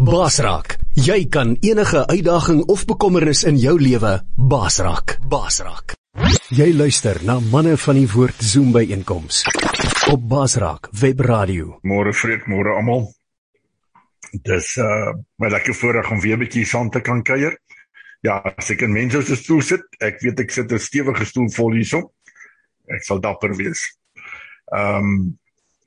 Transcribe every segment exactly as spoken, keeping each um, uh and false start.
Baas raak. Jy kan enige uitdaging of bekommernis in jou lewe baas raak. Baas raak. Jy luister na Manne van die Woord Zoom byeenkoms op Baas Raak Web Radio. Môre Fred, môre almal. Dis uh my lekker voorreg om weer 'n bietjie saam te kan kuier. Ja, as ek in mense se stoel sit, ek weet ek sit 'n stewige stoel vol hierso. Ek sal dapper wees. Ehm um,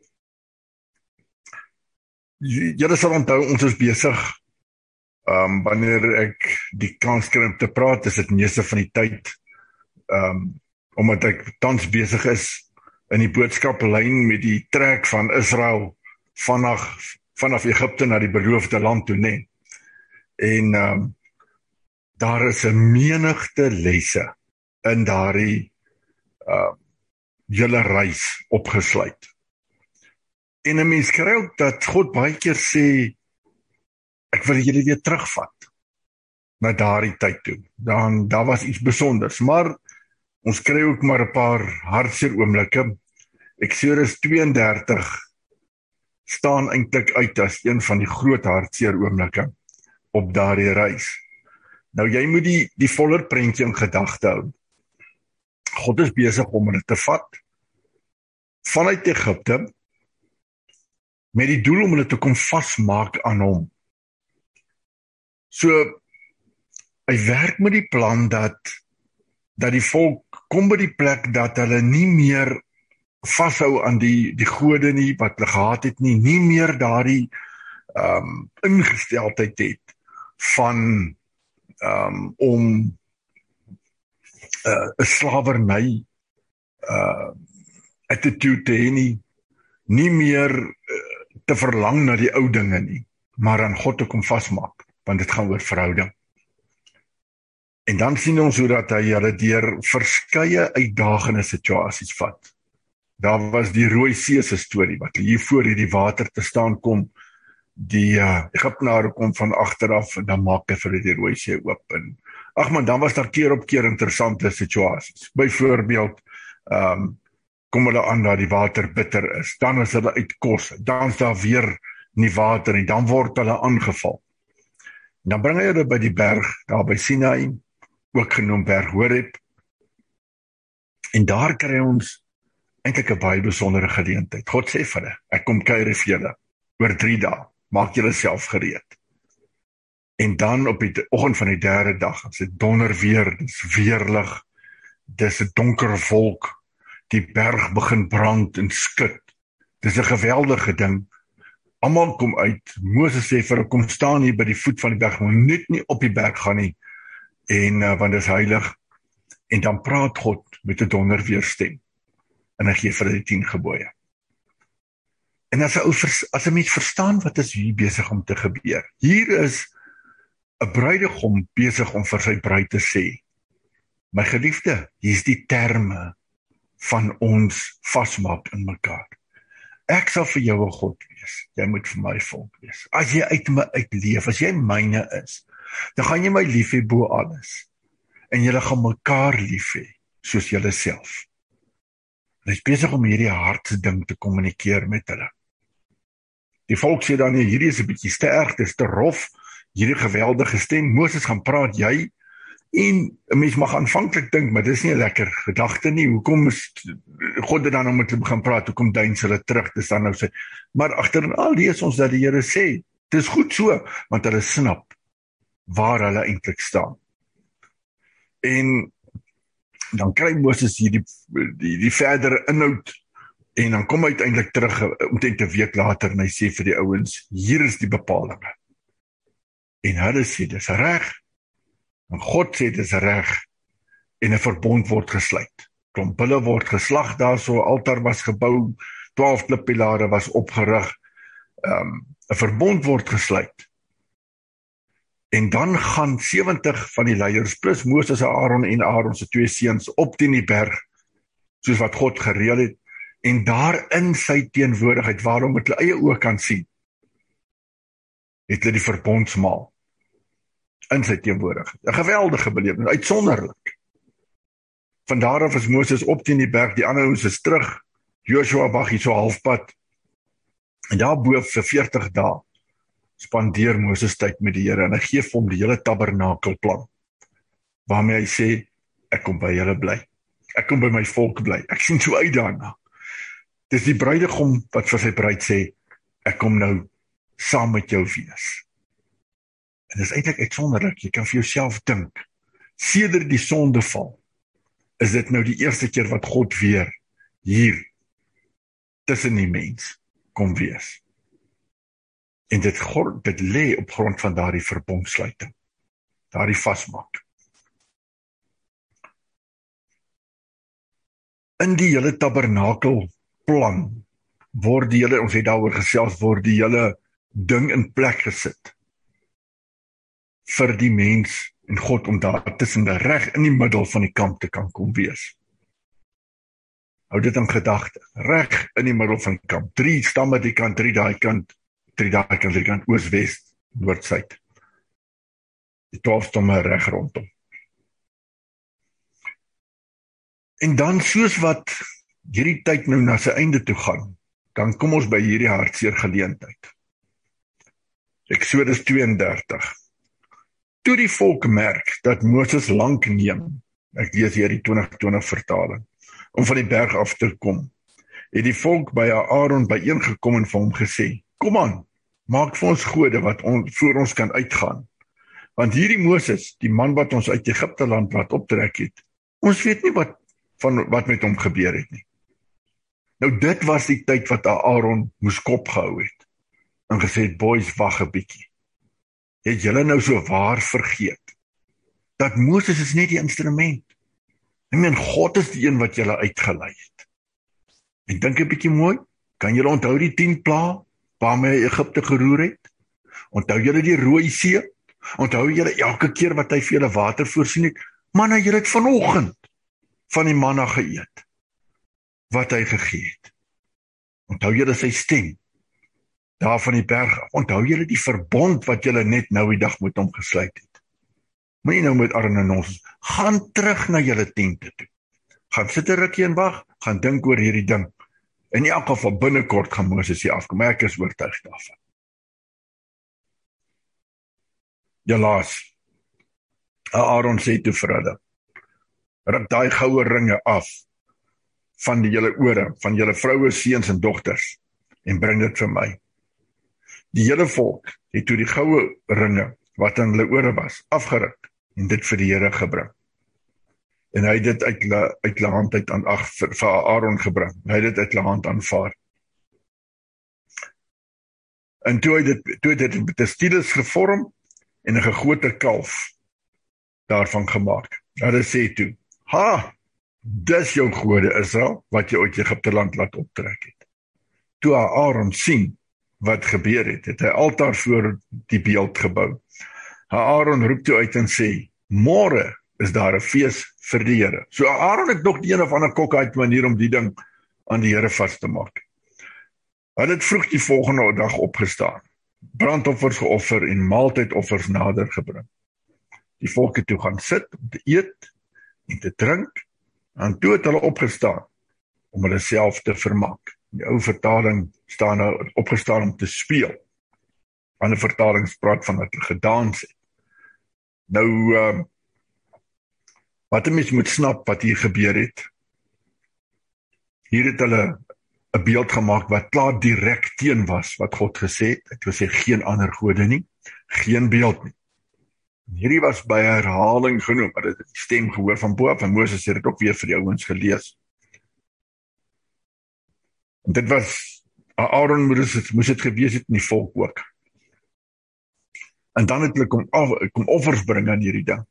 Julle sal onthou, ons is besig, um, wanneer ek die kans kry om te praat, is dit meeste van die tyd, um, omdat ek tans besig is in die boodskaplyn met die trek van Israel vanaf, vanaf Egipte na die beloofde land toe, nee. En um, daar is 'n menigte lesse in daardie uh, julle reis opgesluit. En 'n mens kry ook dat God baie keer sê, ek wil julle weer terugvat na daardie tyd toe. Dan, daar was iets besonders, maar ons kry ook maar 'n paar hartseer oomblikke. Eksodus twee en dertig staan eintlik uit as een van die groot hartseer oomblikke op daardie reis. Nou jy moet die, die voller prentjie in gedagte hou. God is besig om hulle te vat vanuit Egipte, met die doel om hulle te kom vasmaak aan hom. So, hy werk met die plan dat, dat die volk kom by die plek dat hulle nie meer vashou aan die, die gode nie, wat hulle gehad het nie, nie meer daardie um, ingesteldheid het van um, om 'n uh, slawerny uh, attitude te hê nie, nie meer uh, te verlang na die ou dinge nie, maar aan God te kom vasmaak, want dit gaan oor verhouding. En dan sien ons hoe dat hy hulle deur verskeie uitdagende situasies vat. Daar was die Rooi See se storie, wat hier voor hierdie water te staan kom, die uh, Egiptenare kom van agteraf, en dan maak hy vir die Rooi See oop. En, ag man, dan was daar keer op keer interessante situasies. Byvoorbeeld, um, kom hulle aan dat die water bitter is, dan is hulle uit kos, dan is daar weer nie water en dan word hulle aangeval. En dan bring hy hulle by die berg, daar by Sinai, ook genoem berg Horeb, en daar kry ons eintlik 'n baie besondere geleentheid. God sê vir hulle, ek kom kuier vir julle, oor drie dae, maak julle self gereed. En dan op die oggend van die derde dag, as dit donder weer, dis weerlig, dis 'n donker wolk, die berg begin brand en skud. Dis 'n geweldige ding. Almal kom uit. Moses sê vir hulle, kom staan hier by die voet van die berg, maar net nie op die berg gaan nie. En uh, want dit is heilig. En dan praat God met 'n donderweerstem. En hy gee vir hulle die tien gebooie. En as 'n ou as 'n mens verstaan wat is hier besig om te gebeur. Hier is 'n bruidegom besig om vir sy bruid te sê, my geliefde, hier's die terme van ons vasmaak in mekaar. Ek sal vir jou 'n God wees, jy moet vir my volk wees. As jy uit my uitleef, as jy myne is, dan gaan jy my lief hê bo alles. En julle gaan mekaar lief hê, soos julle self. Hy is besig om hierdie hartsding te kommunikeer met hulle. Die volk sê dan, hierdie is 'n bietjie sterk, dit is te rof, hierdie geweldige stem, Moses gaan praat, jy, en 'n mens mag aanvanklik dink, maar dis nie 'n lekker gedagte nie, hoekom is God dit dan om met hulle begin praat, hoekom duins hulle terug, dis dan nou sê, maar agteral lees ons dat die Here sê, dis goed so, want hulle snap waar hulle eintlik staan. En dan kry Moses hier die, die, die verdere inhoud, en dan kom hy uiteindelik terug, omtrent 'n week later, en hy sê vir die ouens, hier is die bepalinge. En hulle sê, dis reg, en God sê, dis reg, en 'n verbond word gesluit. Klomp bulle word geslag daar, so 'n altaar was gebou, twaalf klippilare was opgerig, um, 'n verbond word gesluit. En dan gaan sewentig van die leiers, plus Moses, Aaron en Aaron se twee seuns, op teen die berg, soos wat God gereël het, en daar in sy teenwoordigheid, waarom met hulle eie oë kan sien, het hulle die verbondsmaal in sy teenwoordigheid. 'n Geweldige belewenis, uitsonderlik. Van daar af is Moses op teen die berg, die ander ouens is terug, Joshua wag hier so halfpad, en daar bo vir veertig dae, spandeer Moses tyd met die Here en hy gee vir hom die hele tabernakelplan, waarmee hy sê, ek kom by julle bly, ek kom by my volk bly, ek sien so uit daarna. Dis die bruidegom wat vir sy bruid sê, ek kom nou saam met jou wees. En dis eintlik uitsonderlik, jy kan vir jouself dink, sedert die sondeval, is dit nou die eerste keer wat God weer hier tussen die mens kom wees. En dit, dit lê op grond van daardie verbondsluiting, daardie vasmaak. In die hele tabernakelplan word die hele, ons het daaroor gesels, word die hele ding in plek gesit vir die mens en God om daar tussen die reg in die middel van die kamp te kan kom wees. Hou dit in gedagte, reg in die middel van die kamp, drie stamme die kant, drie daai kant, drie daai kant, drie kant, oos, wes, noord, suid. Die twaalf stamme reg rondom. En dan soos wat hierdie tyd nou na sy einde toe gaan, dan kom ons by hierdie hartseer geleentheid. Eksodus twee en dertig. Toe die volk merk dat Moses lank neem, ek lees hier die twintig twintig vertaling, om van die berg af te kom, het die volk by Aaron byeengekom en vir hom gesê, kom aan, maak vir ons gode wat on, voor ons kan uitgaan. Want hierdie Moses, die man wat ons uit Egipte land laat optrek het, ons weet nie wat, van, wat met hom gebeur het nie. Nou dit was die tyd wat Aaron moes kop gehou het, en gesê het, boys, wag 'n bietjie. Het julle nou so waar vergeet, dat Moses is net die instrument. Ek meen, God is die een wat julle uitgelei het. En dink 'n bietjie mooi, kan julle onthou die tien plaae, waarmee hy Egipte geroer het? Onthou julle die Rooi See? Onthou julle elke keer wat hy vir julle water voorsien het? Man, julle het vanoggend van die manna geëet, wat hy gegee het. Onthou julle sy stem, daar van die berg, onthou julle die verbond wat julle net nou die dag met hom gesluit het. Moenie nou met Aaron en ons, gaan terug na julle tente toe. Gaan sit 'n rukkie en wag, gaan dink oor hierdie ding. In elk geval binnekort gaan Moses hier afkom, ek is oortuig daarvan. Jalaas, Aaron sê toe vir hulle, ruk daai goue ringe af van die julle ore, van julle vroue, seuns en dogters, en bring dit vir my. Die hele volk het toe die goue ringe, wat aan hulle ore was, afgeruk, en dit vir die Here gebring. En hy het dit uit hulle uit hulle hand uit aan ag vir, vir Aaron gebring. Hy het dit uit hulle hand aanvaar. En toe hy dit toe het dit met 'n stylus gevorm en 'n gegote kalf daarvan gemaak. Hulle sê toe, ha, dis jou gode Israel wat jy uit Egipte land laat optrek het. Toe Aaron sien wat gebeur het, het hy altaar voor die beeld gebou. Aaron roep toe uit en sê, môre is daar 'n fees vir die Here. So Aaron het nog die een of ander kokheid manier om die ding aan die Here vas te maak. Hy het vroeg die volgende dag opgestaan, brandoffers geoffer en maaltydoffers nader gebring. Die volk het toe gaan sit om te eet en te drink, en toe het hulle opgestaan om hulle self te vermaak. Die ou vertaling staan nou opgestaan om te speel. Ander vertalings praat van dat hulle gedans het. Nou, uh, wat 'n mens moet snap wat hier gebeur het. Hier het hulle 'n beeld gemaak wat klaar direk teen was wat God gesê het. Dit was geen ander gode nie, geen beeld nie. Hierdie was by herhaling genoem, maar dit het die stem gehoor van bo af, en Moses het dit ook weer vir die ouens gelees. En dit was, Aaron moes het, moes het gewees het in die volk ook. En dan het hulle kom, kom offers bring aan hierdie ding.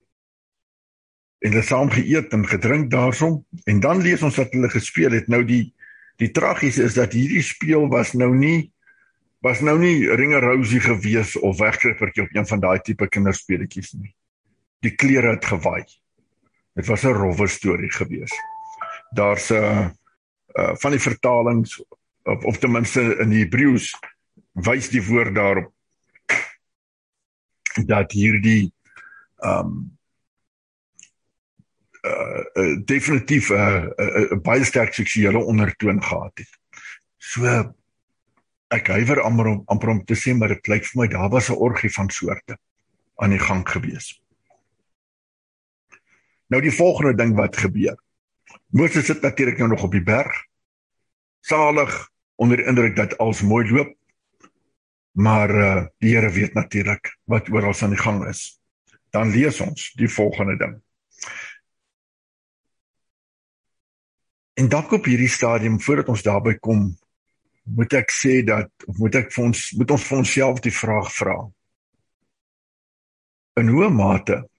En hulle saam geëet en gedrink daarsom, en dan lees ons dat hulle gespeel het. Nou die, die tragiese is dat hierdie speel was nou nie, was nou nie ringerousie gewees of wegkrippertjie op een van daai tipe kinderspeletjies nie. Die klere het gewaai. Dit was 'n rowwe storie gewees. Daar's 'n uh, uh, van die vertalings, of, of ten minste in die Hebreëus, wys die woord daarop, dat hierdie um, uh, uh, definitief 'n uh, uh, uh, baie sterk seksuele ondertoon gehad het. So Ek huiwer amper om, amper om te sê, maar dit lyk vir my, daar was 'n orgie van soorte aan die gang gewees. Nou die volgende ding wat gebeur. Moses sit natuurlik nou nog op die berg, salig, onder die indruk dat alles mooi loop, maar uh, die Here weet natuurlik wat oral aan die gang is. Dan lees ons die volgende ding. En dalk op hierdie stadium, voordat ons daarby kom, moet ek sê dat, of moet ek vir ons, moet ons vir onsself die vraag vra. In hoe mate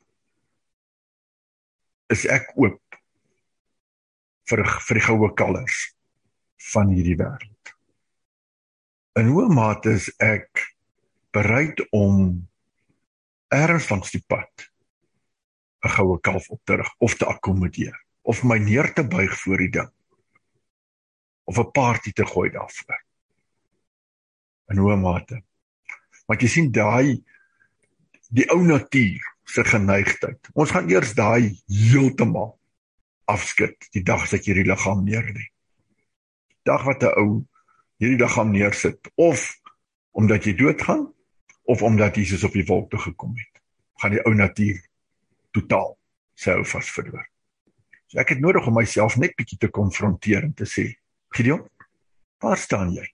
is ek oop vir, vir die goue kalvers van hierdie wêreld? In hoe mate is ek bereid om ergens langs die pad 'n goue kalf op te rig of te akkommodeer, of my neer te buig voor die ding, of 'n party te gooi daarvoor? In hoe mate? Want jy sien daai, die ou natuur se geneigtheid. Ons gaan eers daai heeltemal afskud, die dag as ek hierdie liggaam neerlê. Dag wat 'n ou hierdie liggaam neersit, of omdat jy doodgaan, of omdat Jesus op die wolk toe gekom het, gaan die ou natuur totaal sy hou vas verloor. So ek het nodig om myself net bietjie te konfronteer en te sê, Gideon, waar staan jy?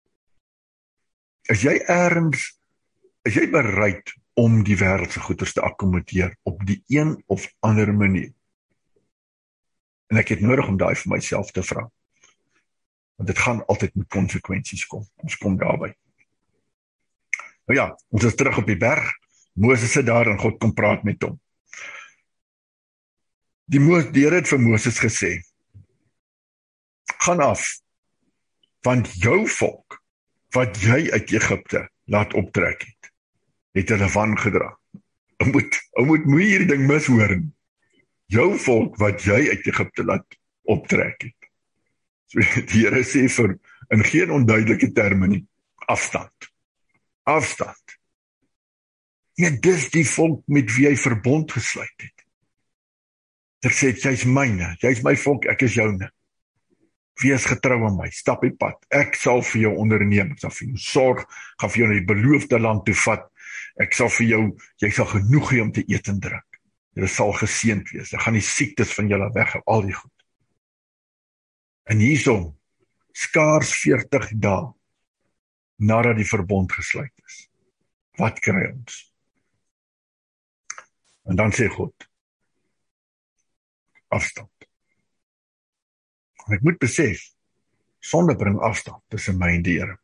Is jy ergens, is jy bereid om die wêreldse goeders te akkommodeer op die een of ander manier? En ek het nodig om daai vir myself te vra. Want dit gaan altyd met konsekwensies kom. Ons kom daarby. Nou ja, ons is terug op die berg. Moses sit daar en God kom praat met hom. Die, Mo- die Here het vir Moses gesê, gaan af, want jou volk, wat jy uit Egipte laat optrek het, het hulle wangedra. Ou moet, ou moet moe hierdie ding mishoor. Jou volk, wat jy uit Egipte laat optrek het. So die Here sê vir, in geen onduidelike terme nie, afstand. Afstand. Ja, dis die volk met wie hy verbond gesluit het. Ek sê, jy's myne, jy's my volk, ek is joune. Wees getrou aan my, stap die pad. Ek sal vir jou onderneem, ek sal vir jou sorg, gaan vir jou na die beloofde land toe vat. Ek sal vir jou, jy sal genoeg hê om te eet en drink. Jy sal geseënd wees. Ek gaan die siektes van julle weg, al die goed. En hiersom, skaars veertig dae nadat die verbond gesluit is. Wat kry ons? En dan sê God, afstand. En ek moet besef, sonde bring afstand tussen my en die Here.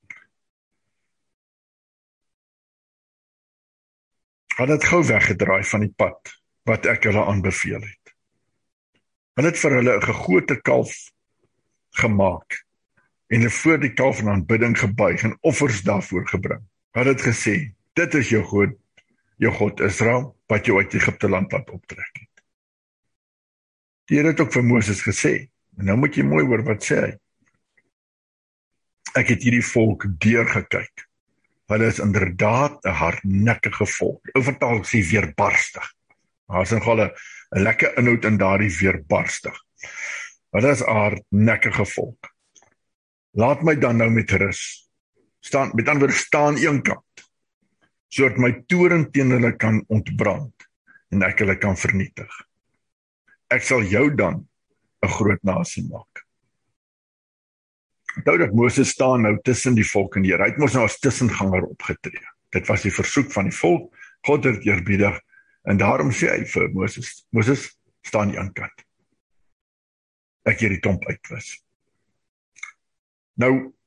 Hulle het gou weggedraai van die pad wat ek hulle aanbeveel het. Hulle het vir hulle 'n gegote kalf gemaak en hulle voor die kalf in aanbidding gebuig en offers daarvoor gebring. Hulle het gesê, dit is jou God, jou God Israel, wat jou uit Egipte land laat optrek het. Die Here het ook vir Moses gesê, en nou moet jy mooi hoor wat sê hy. Ek het hierdie volk deurgekyk. Hulle is inderdaad 'n hardnekkige volk. Ou vertaal sê weerbarstig. Daar is nogal 'n 'n lekker inhoud in daardie weerbarstig. Hulle is 'n hardnekkige volk. Laat my dan nou met rus. Staan, met ander woorde, staan een kant, sodat my toorn teen hulle kan ontbrand en ek hulle kan vernietig. Ek sal jou dan 'n groot nasie maak. Onthou dat Moses staan nou tussen die volk en die Here. Hy het mos nou as tussenganger opgetree. Dit was die versoek van die volk. God het eerbiedig en daarom sê hy vir Moses, Moses, staan jy aan kant. Ek hier die klomp uitwis. Nou,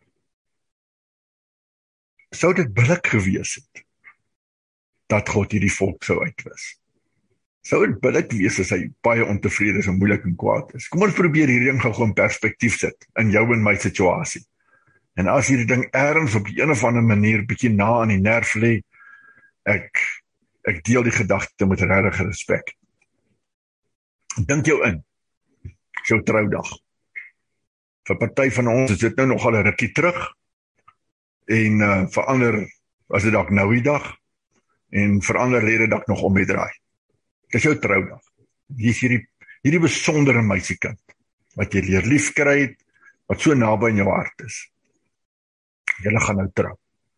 sou dit billik gewees het dat God hierdie volk sou uitwis? Sou dit billik wees as hy baie ontevrede is en moeilik en kwaad is? Kom ons probeer hierdie ding gou in perspektief sit, in jou en my situasie. En as hierdie ding ergens op die een of ander manier bietjie na aan die nerf lê, ek, ek deel die gedagte met regtig respek. Dink jou in, jou troudag. Vir party van ons is dit nou nogal 'n rukkie terug, en uh, vir ander was dit dalk nou die dag, en vir ander lede dalk nog om die draai. Dit is jou troudag. Hier is hierdie, hierdie besondere meisiekind, wat jy leer lief kry het, wat so naby in jou hart is. julle gaan nou trou.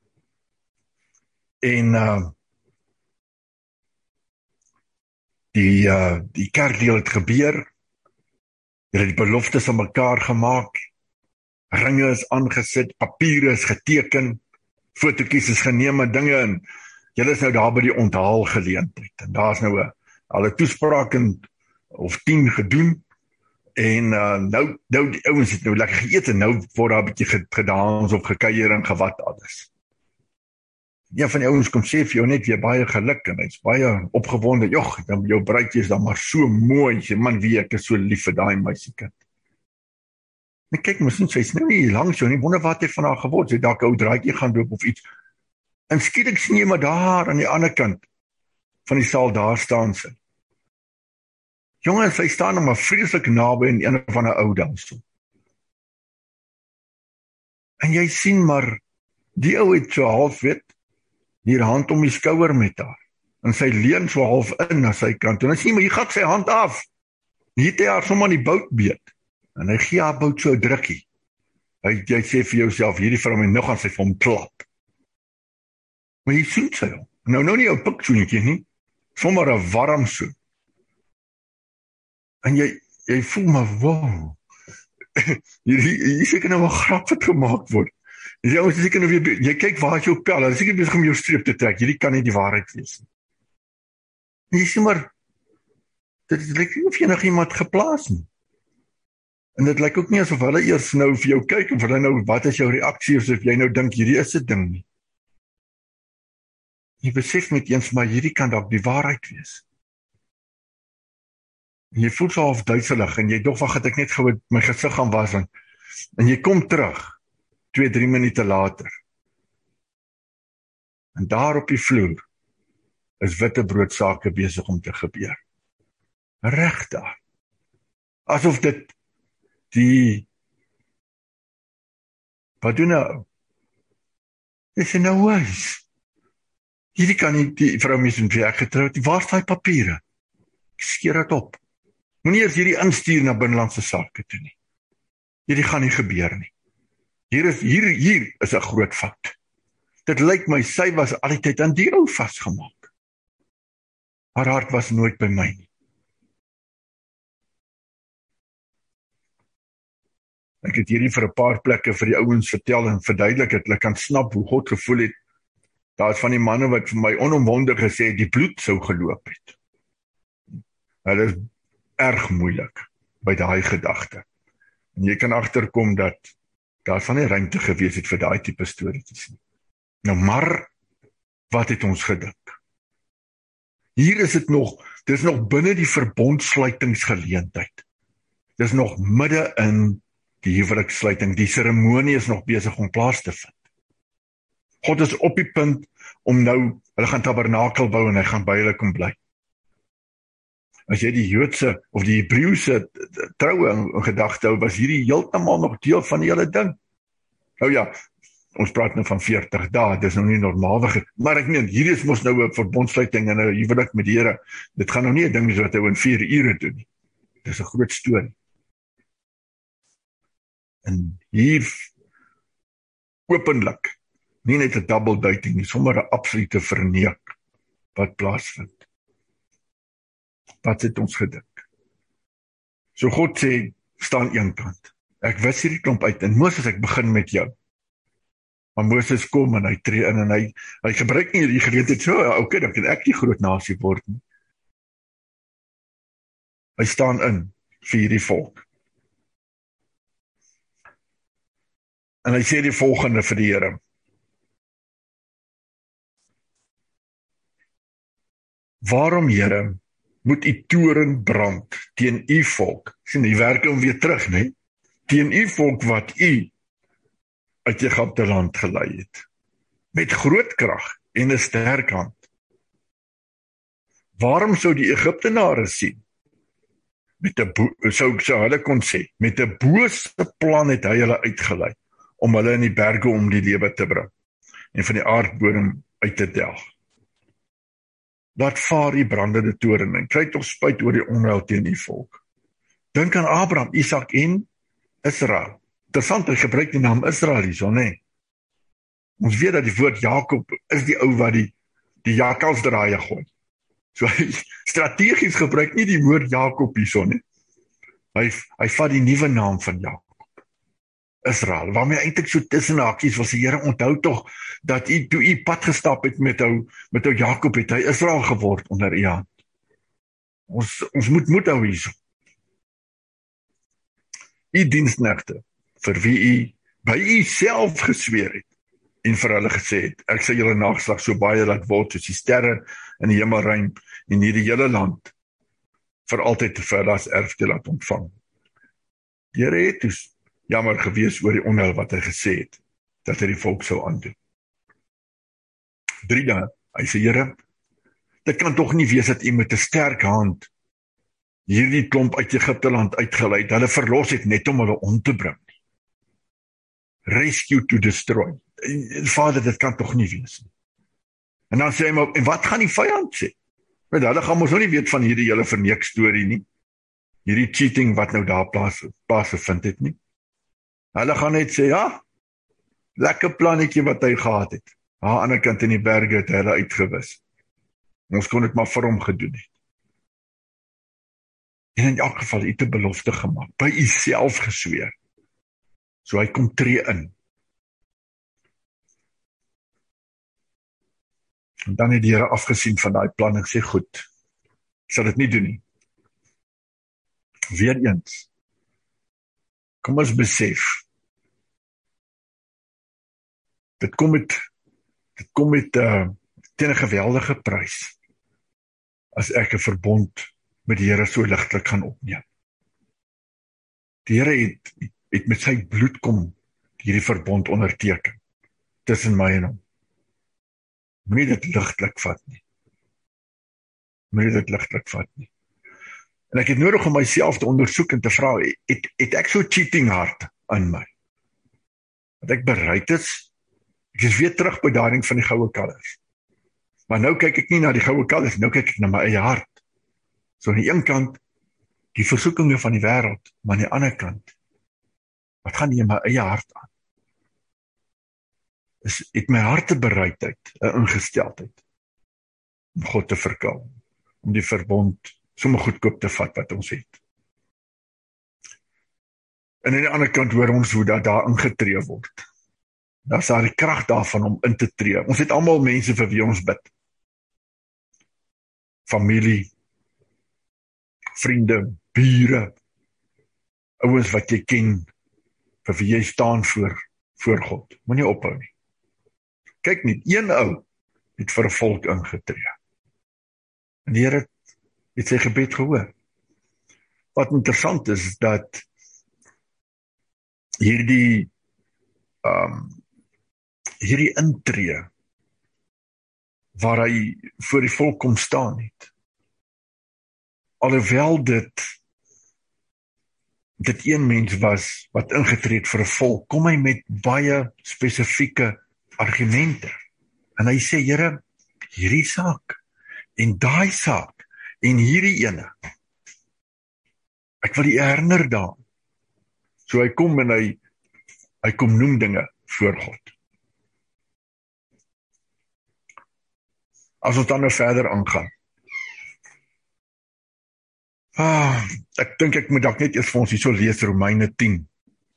En uh, die, uh, die kerkdeel het gebeur, julle het die beloftes aan mekaar gemaak, ringe is aangesit, papiere is geteken, fotootjies is geneem en dinge, en julle is nou daar by die onthaalgeleentheid, en daar is nou 'n al 'n toespraak en, of tien gedoen, en uh, nou, nou die ouens het nou lekker geëet, en nou word daar 'n bietjie gedans of gekuier en gewat alles. Een van die ouens kom sê vir jou net weer baie geluk, en hy's baie opgewonde, joh, jou bruidjie is dan maar so mooi, sê, man, wie, ek is so lief vir daai meisiekind. En kyk, miskien sy's nou nie langs jou nie, wonder wat het van haar geword, sy dalk 'n ou draadjie gaan loop of iets, en skielik sien jy maar daar aan die ander kant van die saal, daar staan sy. Jongens, sy staan nog maar vreeslik naby in een van 'n ou dansie. En jy sien maar, die ou het so half weet, die hand om die skouer met haar, en sy leun so half in na sy kant, en dan sien jy, maar hier gaat sy hand af, hier het hy haar sommer aan die bout beet, en hy gee haar bout so 'n drukkie, hy, jy sê vir jouself, hierdie vrou my nog gaan sy vir hom klap, maar jy soen sy hom, nou nou nie 'n piksoentjie nie, sommer 'n warm soen, en jy, jy voel maar, wow, hier, hier seker nou 'n grap wat gemaak word, jy, ons seker nou weer, jy kyk waar is jou pel, hy is seker besig om jou streep te trek, hierdie kan nie die waarheid wees nie. En jy sê maar, dit lyk nie of jy nog iemand geplaas nie, en dit lyk ook nie asof hulle eers nou vir jou kyk, of hulle nou, wat is jou reaksie, of jy nou dink, hierdie is 'n ding nie. Jy besef met eens, maar hierdie kan dalk die waarheid wees. En jy voel so half duiselig, en jy dog, wag, het ek net gou my gesig gaan was, en, en jy kom terug, twee, drie minute later. En daar op die vloer, is witbroodsaake besig om te gebeur. Reg daar. Asof dit, die, wat doen nou? Dis in nou huis. Hierdie kan nie, die vrou mens in werk getrouwd, waar is die papiere? Ek skeer het op. Moenie eers hierdie instuur na binnelandse sake toe nie. Hierdie gaan nie gebeur nie. Hier is, hier, hier is 'n groot fout. Dit lyk my, sy was al die tyd aan die ou vasgemaak. Haar hart was nooit by my nie. Ek het hierdie vir 'n paar plekke vir die ouens vertel en verduidelik het, hulle kan snap hoe God gevoel het. Daar is van die manne wat vir my onomwonde gesê het, die bloed sou geloop het. Dit is erg moeilik by daai gedagte. En jy kan agterkom dat daar van nie ruimte gewees het vir daai tipe storieetjies nie. Nou maar, wat het ons gedink? Hier is dit nog, dit is nog binne die verbondsluitingsgeleentheid. Dit is nog midde in die huwelikssluiting, die seremonie is nog besig om plaas te vind. God is op die punt om nou, hulle gaan tabernakel bou en hy gaan by hulle kom bly. As jy die Joodse of die Hebreëse troue in gedagte hou, was hierdie heeltemal nog deel van die hele ding. Nou ja, ons praat nou van veertig dae, dis nou nie normaalweg, maar ek meen, hier is mos nou 'n verbondsluiting en 'n huwelik met die Here. Dit gaan nou nie 'n ding wees wat hy in vier ure doen nie. Dis 'n groot storie. En hier openlik, nie net 'n double dating nie, sommer 'n absolute verneek wat plaasvind. Wat het ons gedink? So God sê, staan een kant. Ek wis hierdie klomp uit, en Moses, ek begin met jou. Maar Moses kom en hy tree in, en hy, hy gebruik nie die geleentheid so, ja, okay, dan kan ek die groot nasie word nie. Hy staan in vir hierdie volk. En hy sê die volgende vir die Here. Waarom, Here, moet u toren brand teen u volk? Sien, die werk hom weer terug, nee? Teen u volk wat u uit Egipte land gelei het. Met groot krag en 'n sterk hand. Waarom sou die Egiptenare sien? Met 'n sou, sou hulle kon sê, met 'n bose plan het hy hulle uitgelei, om hulle in die berge om die lewe te bring, en van die aardbodem uit te delg. Laat vaar die brandende toren, en kry tog spyt oor die onheil teen die volk. Dink aan Abraham, Isak en Israel. Interessant, hy gebruik die naam Israel hierso, nee. Ons weet dat die woord Jakob is die ou wat die, die jakkalsdraaie gooi. So hy strategies gebruik nie die woord Jakob hierson nie. Hy, hy vat die nuwe naam van Jakob. Israel, waarmee eintlik so tussen hakies was die Here, onthou tog dat u toe u pad gestap het met ou met ou Jakob, het hy Israel geword onder u hand. Ons ons moet moed hou hierso. U diensknegte, vir wie u by u self gesweer het en vir hulle gesê het, ek sal julle nageslag so baie laat word soos die sterre in die hemelruim en hierdie hele land vir altyd te vir as erfdeel laat ontvang. Die Here het dus jammer gewees oor die onheil wat hy gesê het, dat hy die volk sou aandoen. Drie dae, hy sê, Here, dit kan tog nie wees dat u met 'n sterk hand hierdie klomp uit Egipte land uitgelei het, hulle verlos het net om hulle om te bring. Rescue to destroy. Vader, dit kan tog nie wees nie. En dan sê hy, maar, en wat gaan die vyand sê? Want hulle gaan ons nou nie weet van hierdie hele verneek storie nie, hierdie cheating wat nou daar plaas, plaas gevind het nie. Hulle gaan net sê, ja, lekker plannetjie wat hy gehad het. Aan die ander kant in die berge het hy hulle uitgewis. Ons kon dit maar vir hom gedoen het. En in elk geval, hy het 'n belofte gemaak, by u self gesweer. So hy kom tree in. En dan het die Here afgesien van daai plan en sê, goed, ek sal dit nie doen nie. Weereens, kom ons besef, dit kom met, dit kom met uh, teen 'n geweldige prys, as ek 'n verbond met die Here so ligtelik gaan opneem. Die Here het, het met sy bloed kom hierdie verbond onderteken, tussen my en hom. Moenie dit ligtelik vat nie. Moenie dit ligtelik vat nie. En ek het nodig om myself te ondersoek en te vra, het, het ek so cheating hart in my? Dat ek bereid is, ek is weer terug by daardie van die goue kalvers. Maar nou kyk ek nie na die goue kalvers, nou kyk ek na my eie hart. So aan die een kant, die versoekinge van die wêreld, maar aan die ander kant, wat gaan hier in my eie hart aan? Is, het my hart 'n bereidheid, 'n ingesteldheid, om God te verkou, om die verbond sommer goedkoop te vat wat ons het. En aan die ander kant hoor ons hoe dat daar ingetree word. Daar is daar die krag daarvan om in te tree. Ons het almal mense vir wie ons bid. Familie, vriende, bure, ouens wat jy ken, vir wie jy staan voor, voor God. Moenie ophou nie. Kyk nie, een ou het vir 'n volk ingetree. En die Here het sy gebed gehoor. Wat interessant is, is dat hierdie um, hierdie intree waar hy voor die volk kom staan het, alhoewel dit dit een mens was wat ingetree het vir 'n volk, kom hy met baie spesifieke argumente. En hy sê, Here, hierdie saak en daai saak en hierdie ene, ek wil die herinner daaraan. So hy kom en hy hy kom noem dinge voor God. As ons dan nou verder aangaan. Ah, ek dink ek moet dalk net eers vir ons hierso lees Romeine tien.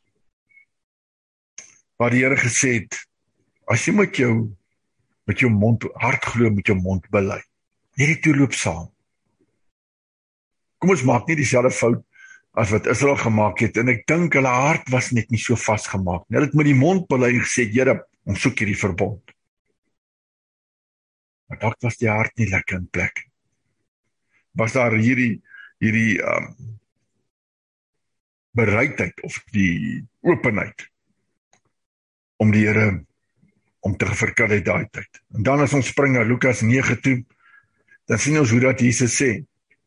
Waar die Here gesê het, as jy met jou met jou mond, hart glo met jou mond bely, hierdie toe loop saam. Kom ons maak nie dieselfde fout as wat Israel gemaak het, en ek dink hulle hart was net nie so vasgemaak. Hulle het met die mond bely en gesê, Here, ons soek hierdie verbond. Maar dalk was die hart nie lekker in plek. Was daar hierdie hierdie um, bereidheid of die openheid om die Here om te verkry daai tyd. En dan as ons spring na Lukas nege toe, dan sien ons hoe dat Jesus sê.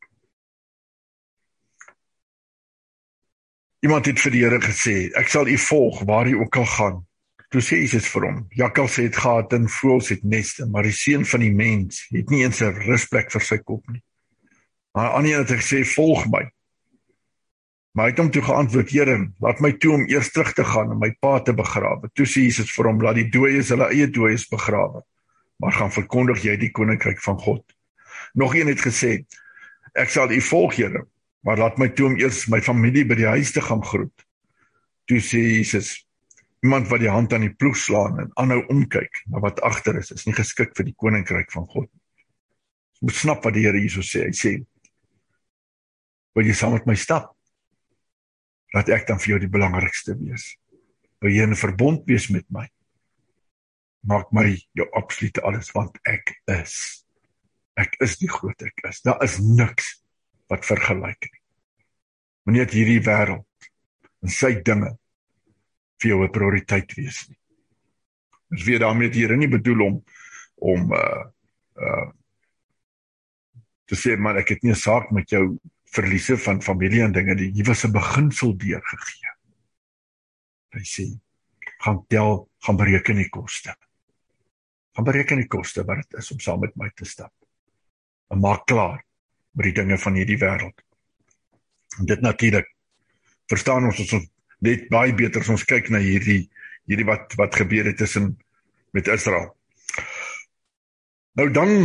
Iemand het vir die Here gesê, ek sal u volg waar u ook al gaan. Toe sê Jesus vir hom, jakkals het gate en voëls het neste, maar die seun van die mens het nie eens 'n rusplek vir sy kop nie. Maar aan die een het hy gesê, volg my. Maar hy het hom toe geantwoord, Here, laat my toe om eers terug te gaan en my pa te begrawe. Toe sê Jesus vir hom, laat die dooies hulle eie dooies begrawe, maar gaan verkondig jy die koninkryk van God. Nog een het gesê, ek sal u volg, Here, maar laat my toe om eers my familie by die huis te gaan groet. Toe sê Jesus, iemand wat die hand aan die ploeg slaan en aanhou omkyk na wat agter is, is nie geskik vir die koninkryk van God. Jy moet snap wat die Here hierso sê. Hy sê, wil jy saam met my stap? Laat ek dan vir jou die belangrikste wees. Wil jy in 'n verbond wees met my? Maak my jou absolute alles, want ek is. Ek is die groot ek is. Daar is niks wat vergelyk nie. Moenie dat hierdie wêreld en sy dinge vir jou 'n prioriteit wees nie. Dis weer daarmee die Here nie bedoel om om uh, uh, te sê, man, ek het nie 'n saak met jou verliese van familie en dinge, die was 'n beginsel deurgegee. Hy sê, gaan tel, gaan bereken die koste. Gaan bereken die koste wat dit is om saam met my te stap. En maak klaar met die dinge van hierdie wêreld. En dit natuurlik, verstaan ons, ons net baie beter as ons kyk na hierdie, hierdie wat, wat gebeur het tussen met Israel. Nou dan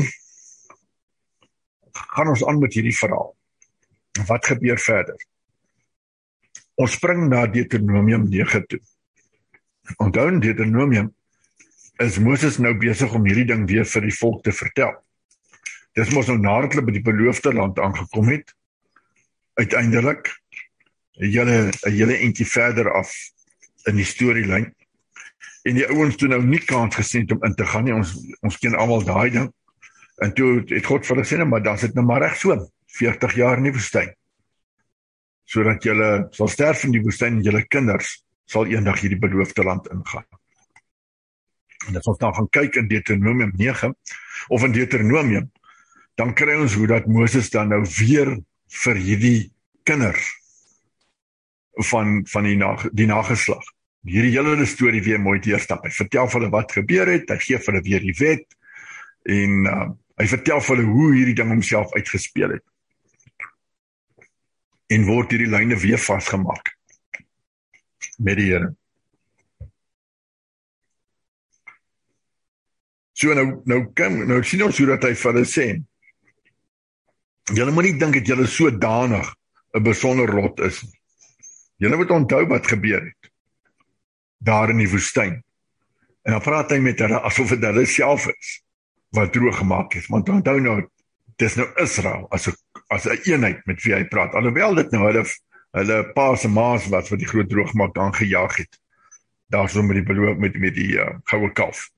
gaan ons aan met hierdie verhaal. Wat gebeur verder? Ons spring na Deuteronomium nege toe. Onthou in Deuteronomium is Moses nou besig om hierdie ding weer vir die volk te vertel. Dis mos nou nadat hulle by die beloofde land aangekom het, uiteindelik, 'n hele 'n hele entjie verder af in die storielyn. En die ouens toe nou nie kans gesien om in te gaan nie. Ons ons ken almal daai ding. En toe het God vir hulle sê, maar dan sit nou maar reg so, veertig jaar in die woestyn. Sodat julle sal sterf in die woestyn en julle kinders sal eendag hierdie beloofde land ingaan. En as ons dan gaan kyk in Deuteronomium nege of in Deuteronomium, dan kry ons hoe dat Moses dan nou weer vir hierdie kinders van van die na, die nageslag hierdie hele storie weer mooi deurstap. Hy vertel vir hulle wat gebeur het, hy gee vir hulle weer die wet en uh, hy vertel vir hulle hoe hierdie ding homself uitgespeel het. En word hierdie lyne weer vasgemaak met die Here. So nou nou kom nou sien ons hoe dat hy vir hulle sê. Julle moet nie dink dat julle sodanig 'n besonder lot is nie. Julle moet onthou wat gebeur het daar in die woestyn. En dan praat hy met hulle asof dit hulle self is wat droog gemaak is. Want onthou nou, dis nou Israel as 'n as 'n eenheid met wie hy praat. Alhoewel dit nou hulle hulle pa's en ma's wat vir die groot droogmaak aangejaag het. Daar so met die beloof met met die uh, goue kalf.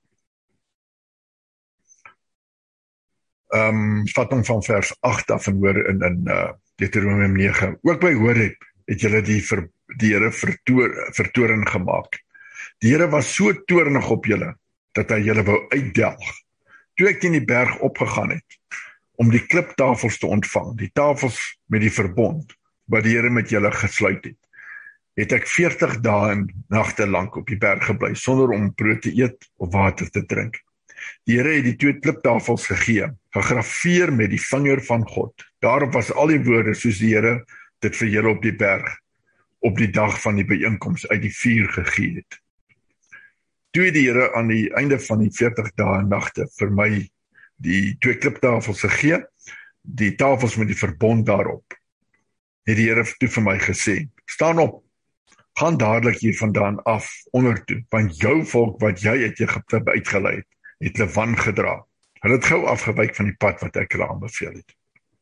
Ehm um, vat hom van vers agt af en hoor in in uh, Deuteronomium nege. Ook by Horeb het julle die ver, die Here vertoor, vertoring gemaak. Die Here was so toornig op julle dat hy julle wou uitdelg. Toe ek teen die berg opgegaan het om die kliptafels te ontvang, die tafels met die verbond wat die Here met julle gesluit het, het ek veertig dae en nagte lank op die berg gebly sonder om brood te eet of water te drink. Die Here het die twee kliptafels gegee, gegraveer met die vinger van God. Daarop was al die woorde soos die Here dit vir julle op die berg, op die dag van die byeenkoms uit die vuur gegee het. Toe het die Here aan die einde van die veertig dae en nagte vir my die twee kliptafels gegee, die tafels met die verbond daarop. Het die Here toe vir my gesê, staan op, gaan dadelik hier vandaan af, onder toe, want jou volk wat jy uit Egipte uitgelei het, het hulle wan gedra. Hulle het gou afgewyk van die pad wat ek hulle aanbeveel het.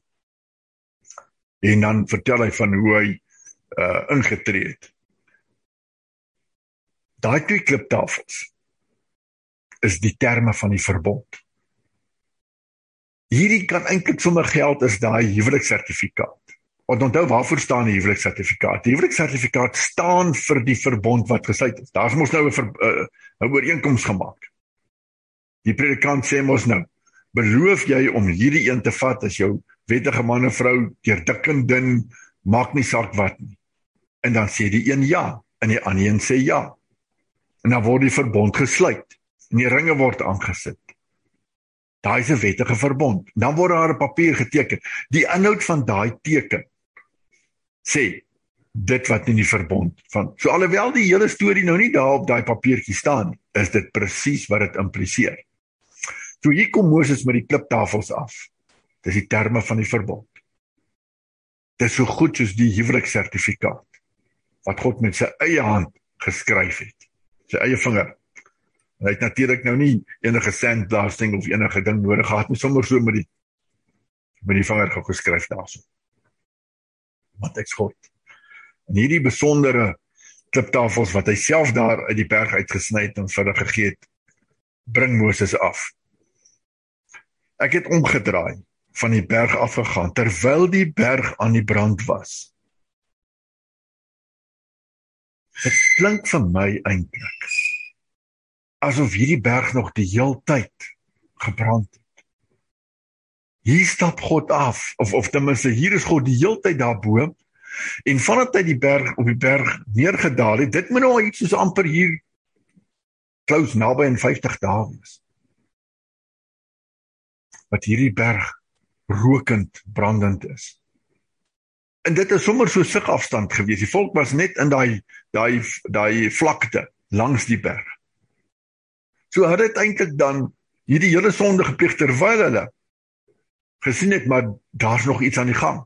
En dan vertel hy van hoe hy uh, ingetree het. Daai twee kliptafels is die terme van die verbond. Hierdie kan eintlik sommer geld as daai huweliksertifikaat. Want onthou, waarvoor staan die huweliksertifikaat? Die huweliksertifikaat staan vir die verbond wat gesluit is. Daar is mos nou 'n uh, 'n ooreenkoms gemaak. Die predikant sê mos nou, beloof jy om hierdie een te vat as jou wettige man en vrou, deur dik en dun, maak nie saak wat nie. En dan sê die een ja, en die ander een sê ja. En dan word die verbond gesluit, en die ringe word aangesit. Daai is 'n wettige verbond. Dan word daar 'n papier geteken. Die inhoud van daai teken sê, dit wat in die verbond van. So alhoewel die hele storie nou nie daar op daai papiertjie staan, is dit presies wat dit impliseer. So hier kom Moses met die kliptafels af. Dis die terme van die verbond. Dis so goed soos die huweliksertifikaat wat God met sy eie hand geskryf het. Sy eie vinger. En hy het natuurlik nou nie enige sandblasting of enige ding nodig gehad, nie sommer so met die met die vinger gou geskryf daarso. Want ek's God. En hierdie besondere kliptafels wat hy self daar uit die berg uitgesny het en vir hulle gegee het, bring Moses af. Ek het omgedraai, van die berg afgegaan, terwyl die berg aan die brand was. Dit klink vir my eintlik asof hierdie berg nog die heel tyd gebrand het. Hier stap God af, of, of ten minste, hier is God die heel tyd daarbo, en vanaf hy die berg op die berg neergedaal het, dit moet nou iets soos amper hier close naby in vyftig dae wees. Wat hierdie berg rokend, brandend is. En dit is sommer so sigafstand gewees. Die volk was net in daai daai daai vlakte langs die berg. So het dit eintlik dan hierdie hele sonde gepleeg terwyl hulle gesien het, maar daar's nog iets aan die gang.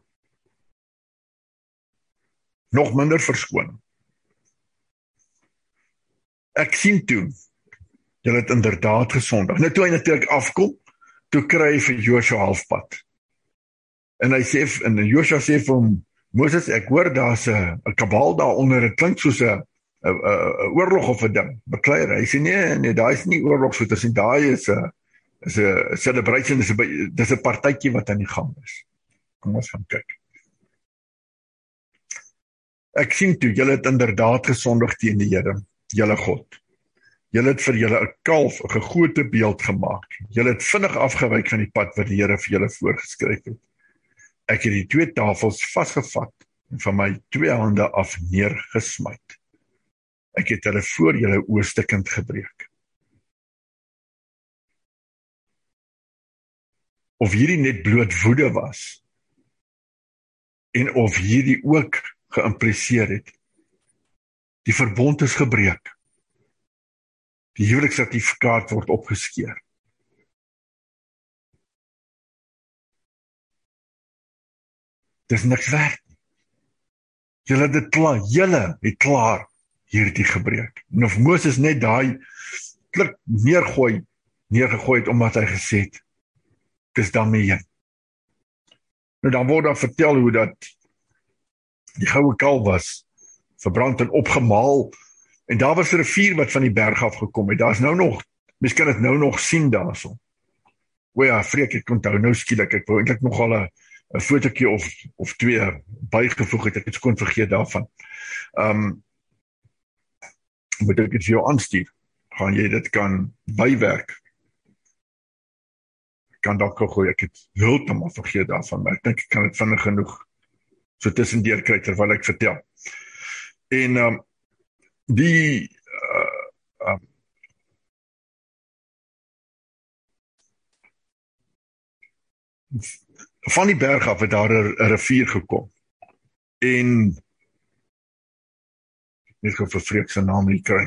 Nog minder verskoning. Ek sien toe, julle het inderdaad gesondig. Nou toe hy natuurlik afkom, toe kry hy vir Joshua halfpad. En hy sê, en Joshua sê vir hom, Moses, ek hoor daar's 'n 'n kabal daaronder, dit klink soos 'n 'n oorlog of 'n ding. Beklei hy sê nee, nee, daai is nie oorlogsvoeters nie, daai is 'n is 'n celebration, dis 'n dis 'n partytjie wat aan die gang is. Kom ons gaan kyk. Ek sien toe, julle het inderdaad gesondig teen die Here, julle God. Julle het vir julle 'n kalf, 'n gegote beeld gemaak. Julle het vinnig afgewyk van die pad wat die Here vir julle voorgeskryf het. Ek het die twee tafels vasgevat en van my twee hande af neergesmyt. Ek het hulle voor julle oë stikkend gebreek. Of hierdie net bloot woede was, en of hierdie ook geïmpliseer het, die verbond is gebreek. Die huweliksertifikaat word opgeskeur. Dis niks werd nie. Julle het dit klaar, julle het klaar hierdie gebreek. En of Moses net daai klik neergooi, neergegooi het omdat hy gesê het, dis daarmee heen. Nou dan word daar vertel hoe dat die goue kalf was verbrand en opgemaal, en daar was 'n rivier wat van die berg af gekom het. Daar's nou nog, mens kan dit nou nog sien daarso. O ja, vreek, ek onthou nou skielik, ek wou eintlik nog al 'n 'n fotootjie of of twee bygevoeg het, ek het skoon vergeet daarvan. Um, moet ek dit vir jou aanstuur, gaan jy dit kan bywerk. Kan dalk gooi, ek het heeltemal vergeet daarvan, maar ek dink ek kan dit vinnig genoeg so tussendeur kry terwyl ek vertel. En um, die uh, um, van die berg af het daar 'n rivier gekom. En net gou vir vreek se naam nie kry.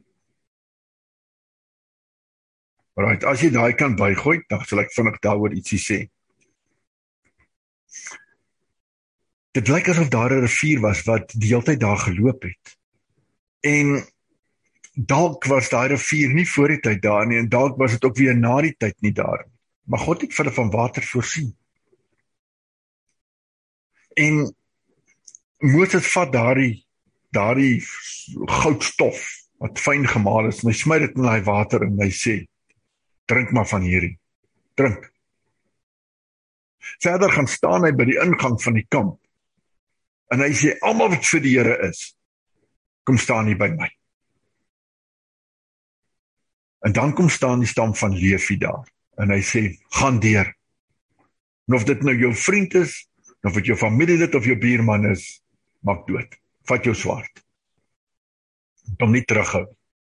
Right, as jy daai kan bygooi, dan sal ek vinnig daaroor ietsie sê. Dit lyk asof daar 'n rivier was wat die hele tyd daar geloop het. En dalk was daai rivier nie voor die tyd daar nie, en dalk was dit ook weer na die tyd nie daar nie. Maar God het vir hulle van water voorsien. En Moses vat daardie daardie goudstof wat fyn gemaal is, en hy smy dit in daai water en hy sê, drink maar van hierdie. Drink. Verder gaan staan hy by die ingang van die kamp. En hy sê, almal wat vir die Here is, kom staan hier by my. En dan kom staan die stam van Levi daar. En hy sê, gaan deur. En of dit nou jou vriend is, of dit jou familielid of jou buurman is, maak dood. Vat jou swaard. Om nie terughou.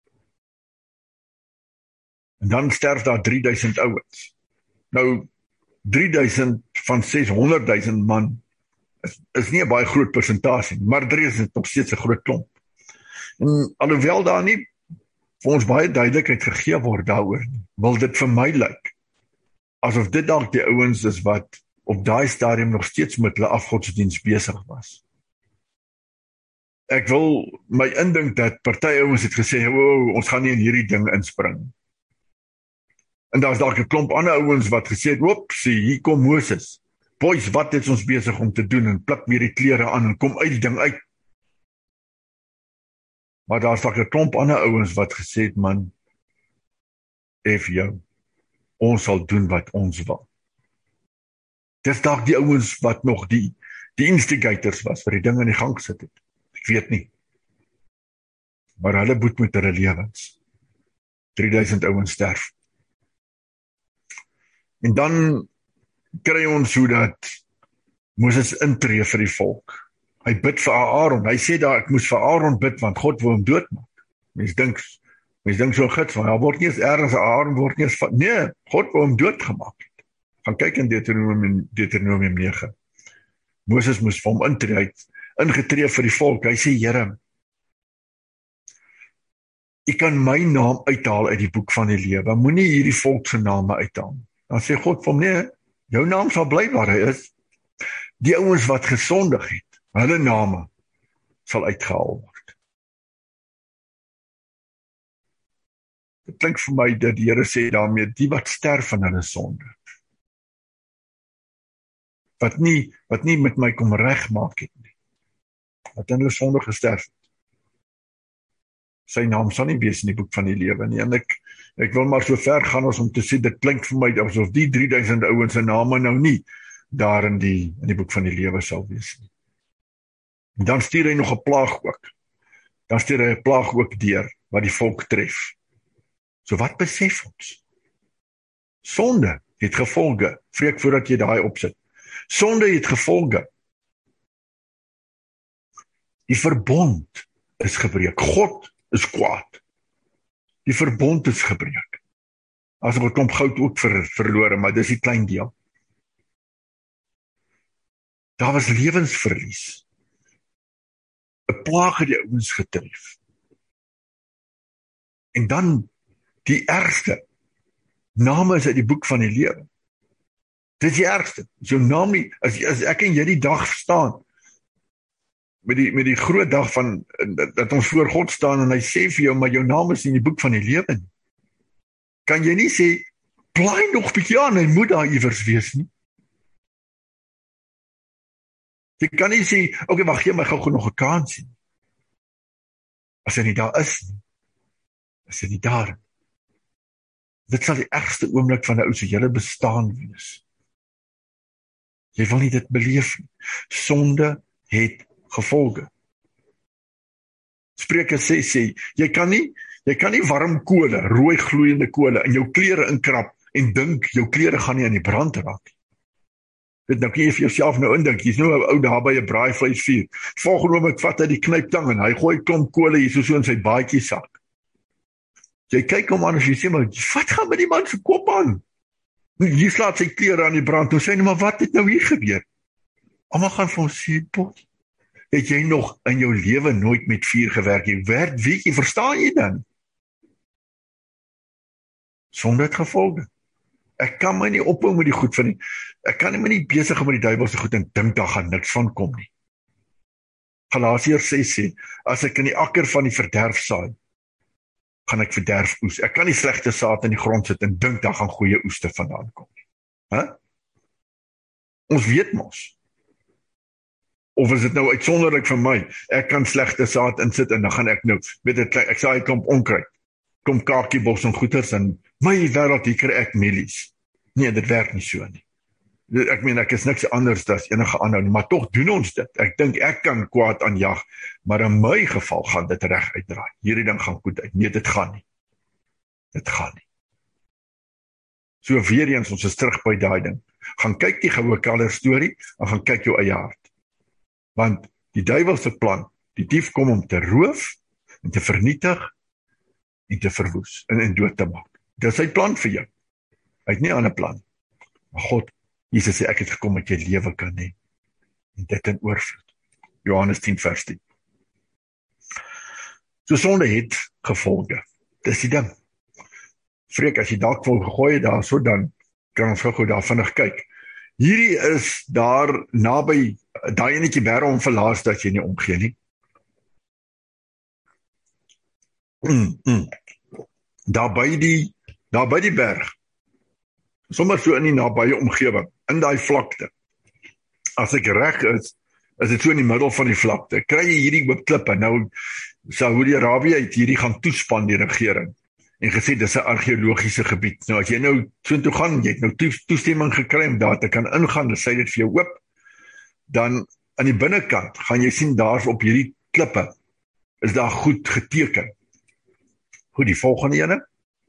En dan sterf daar drie duisend ouens. Nou, drie duisend van seshonderd duisend man is, is nie 'n baie groot persentasie, maar drie is nog steeds 'n groot klomp. En alhoewel daar nie vir ons baie duidelikheid gegee word daaroor, wil dit vir my lyk asof dit dalk die ouens is wat op daai stadium nog steeds met hulle afgodsdiens besig was. Ek wil my indink dat party ouens het gesê, "Wow, ons gaan nie in hierdie ding inspring." En daar's dalk 'n klomp ander ouens wat gesê het, "Oeps, hier kom Moses. Boys, wat is ons besig om te doen?" en pluk weer die klere aan en kom uit die ding uit. Maar daar's dalk 'n klomp ander ouens wat gesê het, "Man, F jou. Ons sal doen wat ons wil." Dis dalk die ouens wat nog die die instigators was vir die ding in die gang gesit het. Ek weet nie. Maar hulle boet met hulle lewens. drie duisend ouens sterf. En dan kry ons hoe dat Moses intree vir die volk. Hy bid vir Aaron. Hy sê daar, ek moes vir Aaron bid, want God wil hom doodmaak. Mens dink, mens dink so gids van, hy word nie eens ergens, Aaron word nie eens van, nee, God wil hom doodgemaak het. Gaan kyk in Deuteronomium, Deuteronomium nege. Moses moes vir hom intree, hy het ingetree vir die volk. Hy sê, Here, ek kan my naam uithaal uit die boek van die lewe, moenie hierdie volk se name uithaal. Dan sê God vir hom, nee, jou naam sal bly waar hy is. Die ouens wat gesondig het, hulle name sal uitgehaal word. Dit klink vir my dat die Here sê daarmee, die wat sterf van hulle sonde, wat nie, wat nie met my kom regmaak het nie, wat in hulle sonde gesterf het, sy naam sal nie wees in die boek van die lewe nie, en ek, ek wil maar so ver gaan as om te sê, dit klink vir my asof die drie duisend ouens se name nou nie daar in die, in die boek van die lewe sal wees nie. En dan stuur hy nog 'n plaag ook. Dan stuur hy 'n plaag ook deur, wat die volk tref. So wat besef ons? Sonde het gevolge, vreek voordat jy daai opsit. Sonde het gevolge. Die verbond is gebreek. God is kwaad. Die verbond is gebreek. As ek 'n klomp goud ook ver, verlore, maar dis die klein deel. Daar was lewensverlies. 'n Plaag het die ouens getref. En dan die ergste. Name is uit die boek van die lewe. Dit is die ergste. Jou naam nie, as, as ek en jy die dag staan, met die, met die groot dag van, dat, dat ons voor God staan, en hy sê vir jou, maar jou naam is in die boek van die lewe. Kan jy nie sê, plaai nog bietjie aan, hy moet daar iewers wees nie. Jy kan nie sê, oké, okay, wacht, gee my gou nog 'n kans nie. As hy nie daar is nie, is hy nie daar. Dit sal die ergste oomblik van 'n ou se hele bestaan wees. Jy wil nie dit beleef nie. Sonde het gevolge. Spreuke sê, sê, jy kan nie, jy kan nie warm kole, rooi gloeiende kole, in jou klere inkrap, en dink, jou klere gaan nie aan die brand raak. Dit nou kan jy vir jouself nou indink, jy's nou 'n ou daar by 'n braaivleisvuur. Volgende oomblik vat hy die knyptang en hy gooi klomp kole hier so so in sy baadjie sak. Jy kyk hom aan en jy sê, maar wat gaan met die man se kop aan? Hier slaat sy klere aan die brand. Nou sê hy, maar wat het nou hier gebeur? Almal gaan vir hom sê, pot, het jy nog in jou lewe nooit met vuur gewerk? Jy werk, weet jy, verstaan jy dan? Sonde het gevolge. Ek kan my nie ophou met die goed van die, ek kan nie my nie besig om met die duiwelse goed en dink daar gaan niks van kom nie. Galasiërs ses sê, as ek in die akker van die verderf saai, gaan ek verderf oes. Ek kan nie slegte saad in die grond sit en dink daar gaan goeie oeste vandaan kom nie. Huh? Ons weet mos. Of is dit nou uitsonderlik vir my, ek kan slegte saad insit en dan gaan ek nou, weet ek, ek saai 'n klomp onkruid, klomp kakiebos en goeters en my wêreld hier kry ek mielies. Nee, dit werk nie so nie. Ek meen, ek is niks anders as enige ander, maar tog doen ons dit. Ek dink ek kan kwaad aanjag, maar in my geval gaan dit reg uitdraai. Hierdie ding gaan goed uit. Nee, dit gaan nie. Dit gaan nie. So weer eens, ons is terug by daai ding. Gaan kyk die goue kalver storie, en gaan kyk jou eie hart. Want die duiwel se plan, die dief kom om te roof, en te vernietig, en te verwoes, en, en dood te maak. Dit is sy plan vir jou. Hy het nie 'n ander plan. Maar God, Jesus sê, ek het gekom dat jy lewe kan hê. en dit in oorvloed. Johannes tien vers tien. So sonde het gevolge. Dis die ding. Freek, as jy dalk wil gegooi daar, so dan kan ons gou daar vinnig kyk. Hierdie is daar naby, daai enetjie bære om verlaas dat jy nie omgee nie. Mm, mm. Daar by die, daar by die berg, sommer so in die nabye omgewing, in daai vlakte. As ek reg is, is dit so in die middel van die vlakte, kry jy hierdie oop klippe. Nou, Saudi-Arabië het hierdie gaan toespan, die regering, en gesê, dis 'n argeologiese gebied. Nou, as jy nou so toe gaan, jy het nou toestemming gekry om daar te kan ingaan, dan sê dit vir jou oop, dan aan die binnekant, gaan jy sien, daar op hierdie klippe, is daar goed geteken. Goed, die volgende ene,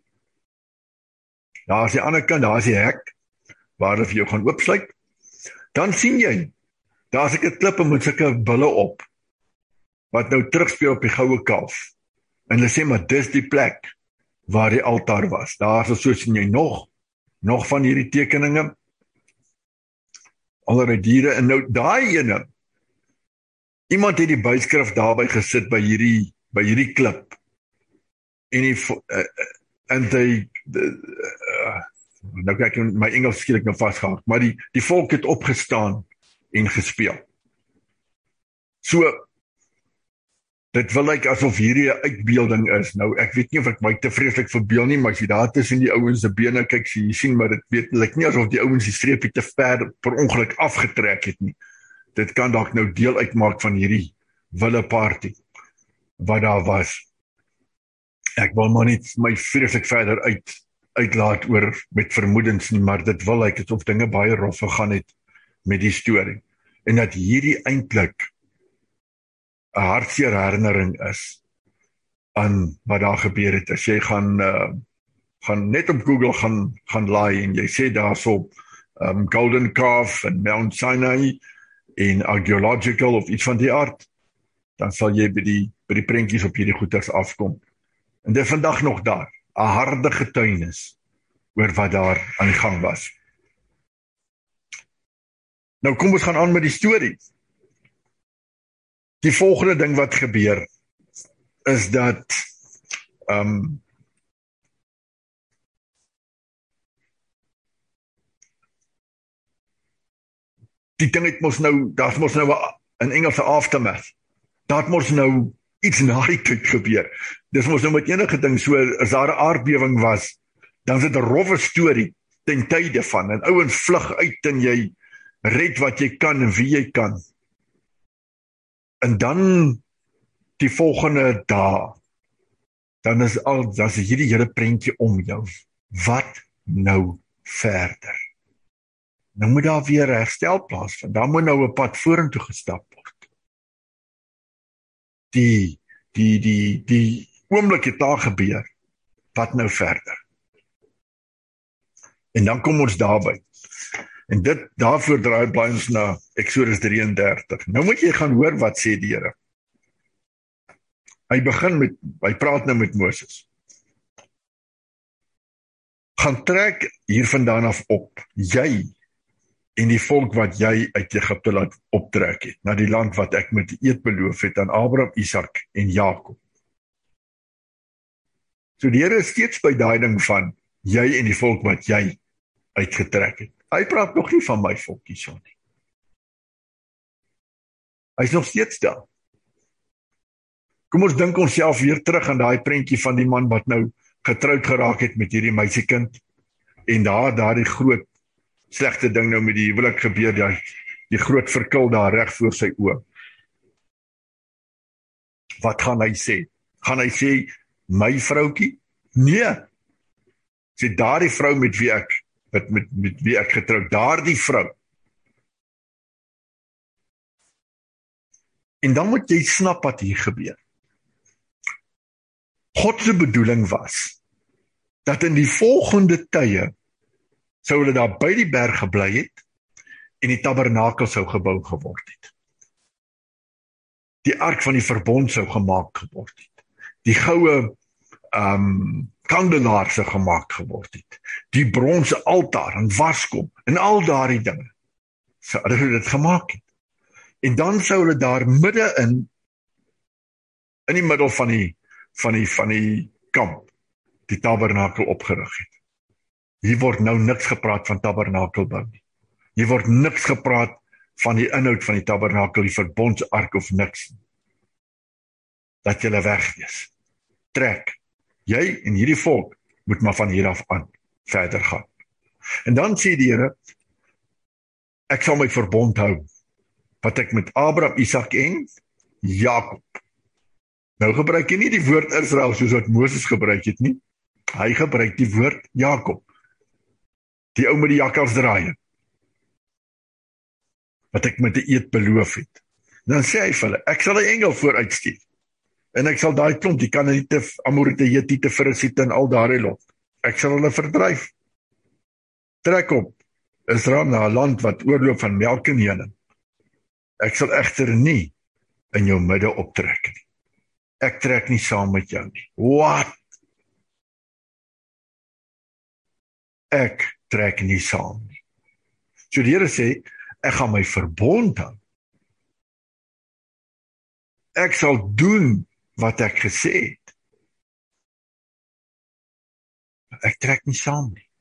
daar is die ander kant, daar is die hek, waar hulle vir jou gaan oopsluit, dan sien jy, daar is ek 'n klippe met sulke bulle op, wat nou terugspeel op die goue kalf, en hulle sê, maar dis die plek, waar die altaar was. Daar is so sien jy nog, nog van hierdie tekeninge, allerlei diere, en nou daai ene, iemand het die byskrif daarby gesit, by hierdie, by hierdie klip, en die, uh, en die, uh, nou kyk ek, my Engels skielik nou vastgehaak, maar die, die volk het opgestaan, en gespeel. So, dit wil lyk asof hierdie 'n uitbeelding is. Nou, ek weet nie of ek my te vreeslik verbeel nie, maar as jy daar tussen die ouens se bene kyk, so jy sien, maar dit weet lyk nie asof die ouens die streepie te ver per ongeluk afgetrek het nie. Dit kan dalk nou deel uitmaak van hierdie wille party wat daar was. Ek wil maar niet my vreeslik verder uit uitlaat oor met vermoedens nie, maar dit wil lyk asof dinge baie rof gegaan het met die storie. En dat hierdie eintlik 'n hartseer herinnering is aan wat daar gebeur het. As jy gaan uh, gaan net op Google gaan gaan laai en jy sê daarso um, Golden Calf en Mount Sinai en archaeological of iets van die aard, dan sal jy by die by die prentjies op hierdie goeters afkom. En dit is vandag nog daar, 'n harde getuienis oor wat daar aan die gang was. Nou kom ons gaan aan met die storie. Die volgende ding wat gebeur, is dat um, die ding het mos nou, daar mos nou in Engelse aftermath, daar mos nou iets na die tyd gebeur. Dis mos nou met enige ding so, as daar 'n aardbewing was, dan is dit 'n rowwe storie ten tye van, en ouens vlug uit en jy red wat jy kan en wie jy kan. En dan die volgende dag, dan is al, dan is hierdie hele prentjie om jou. Wat nou verder? Nou moet daar weer herstel plaasvind. Daar moet nou 'n pad vorentoe gestap word. Die, die, die, die oomblik het daar gebeur. Wat nou verder? En dan kom ons daarby. En dit, daarvoor draai blaai ons na Exodus drieëndertig. Nou moet jy gaan hoor wat sê die Here. Hy begin met, hy praat nou met Moses. Gaan trek hiervandaan af op, jy en die volk wat jy uit Egipte laat optrek het, na die land wat ek met eed beloof het aan Abraham, Isak en Jakob. So die Here is steeds by daai ding van, jy en die volk wat jy uitgetrek het. Hy praat nog nie van my volk hierso nie. Hy is nog steeds daar. Kom ons dink onsself weer terug aan daai prentjie van die man wat nou getroud geraak het met hierdie meisiekind, en daar, daar die groot slegte ding nou met die huwelik gebeur, die, die groot verkil daar reg voor sy oë. Wat gaan hy sê? Gaan hy sê, my vroukie? Nee. Sê daar die vrou met wie ek Met, met, met wie ek getroud, daar die vrou. En dan moet jy snap wat hier gebeur. God se bedoeling was, dat in die volgende tye, sou hulle daar by die berg gebly het, en die tabernakel sou gebou geword het. Die ark van die verbond sou gemaak geword het. Die goue, um, kandelaar se gemaak geword het, die bronse altaar en waskom, en al daardie dinge, so hulle het dit gemaak het. En dan sou hulle daar midde in, in die middel van die, van die, van die kamp, die tabernakel opgerig het. Hier word nou niks gepraat van tabernakelbou nie. Hier word niks gepraat van die inhoud van die tabernakel, die verbondsark of niks. Dat julle wegwees. Trek. Jy en hierdie volk moet maar van hier af aan verder gaan. En dan sê die Here, ek sal my verbond hou, wat ek met Abraham, Isak en Jakob. Nou gebruik hy nie die woord Israel soos wat Moses gebruik het nie. Hy gebruik die woord Jakob. Die ou met die jakkalsdraaie. Wat ek met die eed beloof het. Dan sê hy vir hulle, ek sal 'n engel vooruitstuur. En ek sal daai klomp, die Kanaaniete, Amorite, Hetiete, Ferisiete en al daardie lot. Ek sal hulle verdryf. Trek op Israel na 'n land wat oorloop van melk en honing. Ek sal egter nie in jou midde optrek nie. Ek trek nie saam met jou nie. Wat? Ek trek nie saam nie. So die Here sê, ek gaan my verbond hou. Ek sal doen wat ek gesê het. Ek trek nie saam nie.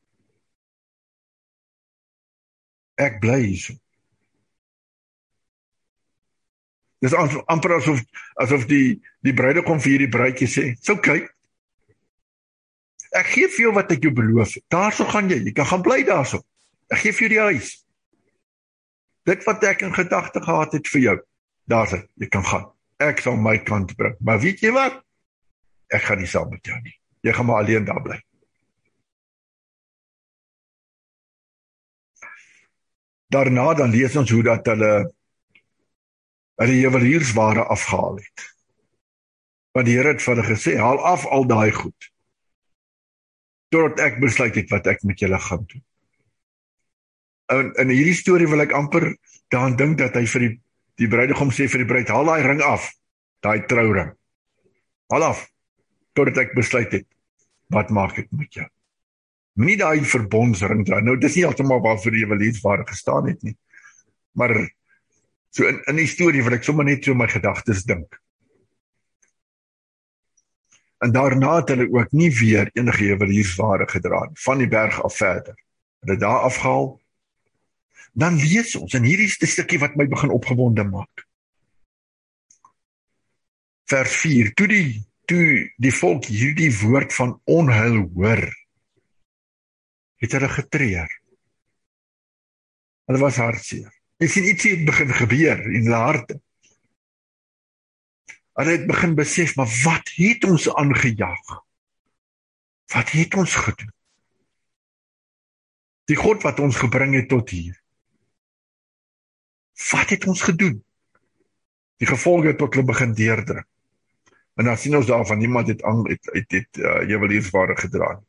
Ek bly hier. Dis amper asof, asof die, die bruidegom vir hierdie bruidjie sê, "Dis oukei. Ek gee vir jou wat ek jou beloof het. Daarso gaan jy, jy kan gaan bly daarso. Ek gee vir jou die huis. Dit wat ek in gedagte gehad het vir jou, daarso, jy kan gaan. Ek sal my kant bring. Maar weet jy wat? Ek gaan nie saam met jou nie. Jy gaan maar alleen daar bly." Daarna dan lees ons hoe dat hulle hulle juweliersware afgehaal het. Want die Here het vir hulle gesê, haal af al daai goed. Totdat ek besluit het wat ek met julle gaan doen. In, in hierdie storie wil ek amper daaraan dink dat hy vir die, die bruidegom sê vir die bruid, haal daai ring af, daai trouring. Haal af, totdat ek besluit het, wat maak ek met jou? Nie daai verbondsring dra. Nou, dis nie heeltemal waarvoor die juweliersware gestaan het nie. Maar so in, in die storie wil ek sommer net so my gedagtes dink. En daarna het hulle ook nie weer enige juweliersware gedra nie, van die berg af verder. Hulle daar afgehaal. Dan lees ons, en hierdie is die stukkie wat my begin opgewonde maak. Vers vier, toe die, toe die volk hierdie woord van onheil hoor, het hulle getreur. Hulle was hartseer. Jy sien iets het begin gebeur in hulle harte. Hulle het begin besef, maar wat het ons aangejaag? Wat het ons gedoen? Die God wat ons gebring het tot hier. Wat het ons gedoen? Die gevolge tot hulle begin deurdruk. En dan sien ons daarvan, niemand het, het, het, het uh, juweliersware gedra.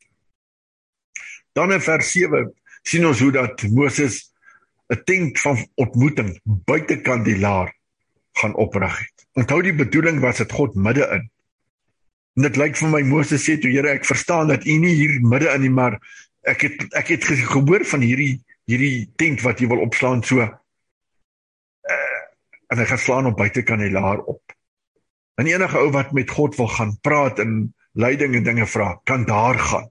Dan in vers sewe sien ons hoe dat Moses 'n tent van ontmoeting buitekant die laar gaan oprig het. Onthou die bedoeling was dit God midde in. En dit lyk vir my Moses sê toe, Here, ek verstaan dat U nie hier midde in nie, maar ek het ek het gehoor van hierdie hierdie tent wat jy wil opslaan so. Uh, en hy gaan slaan op buitekant die laar op. En enige ou wat met God wil gaan praat en leiding en dinge vra, kan daar gaan.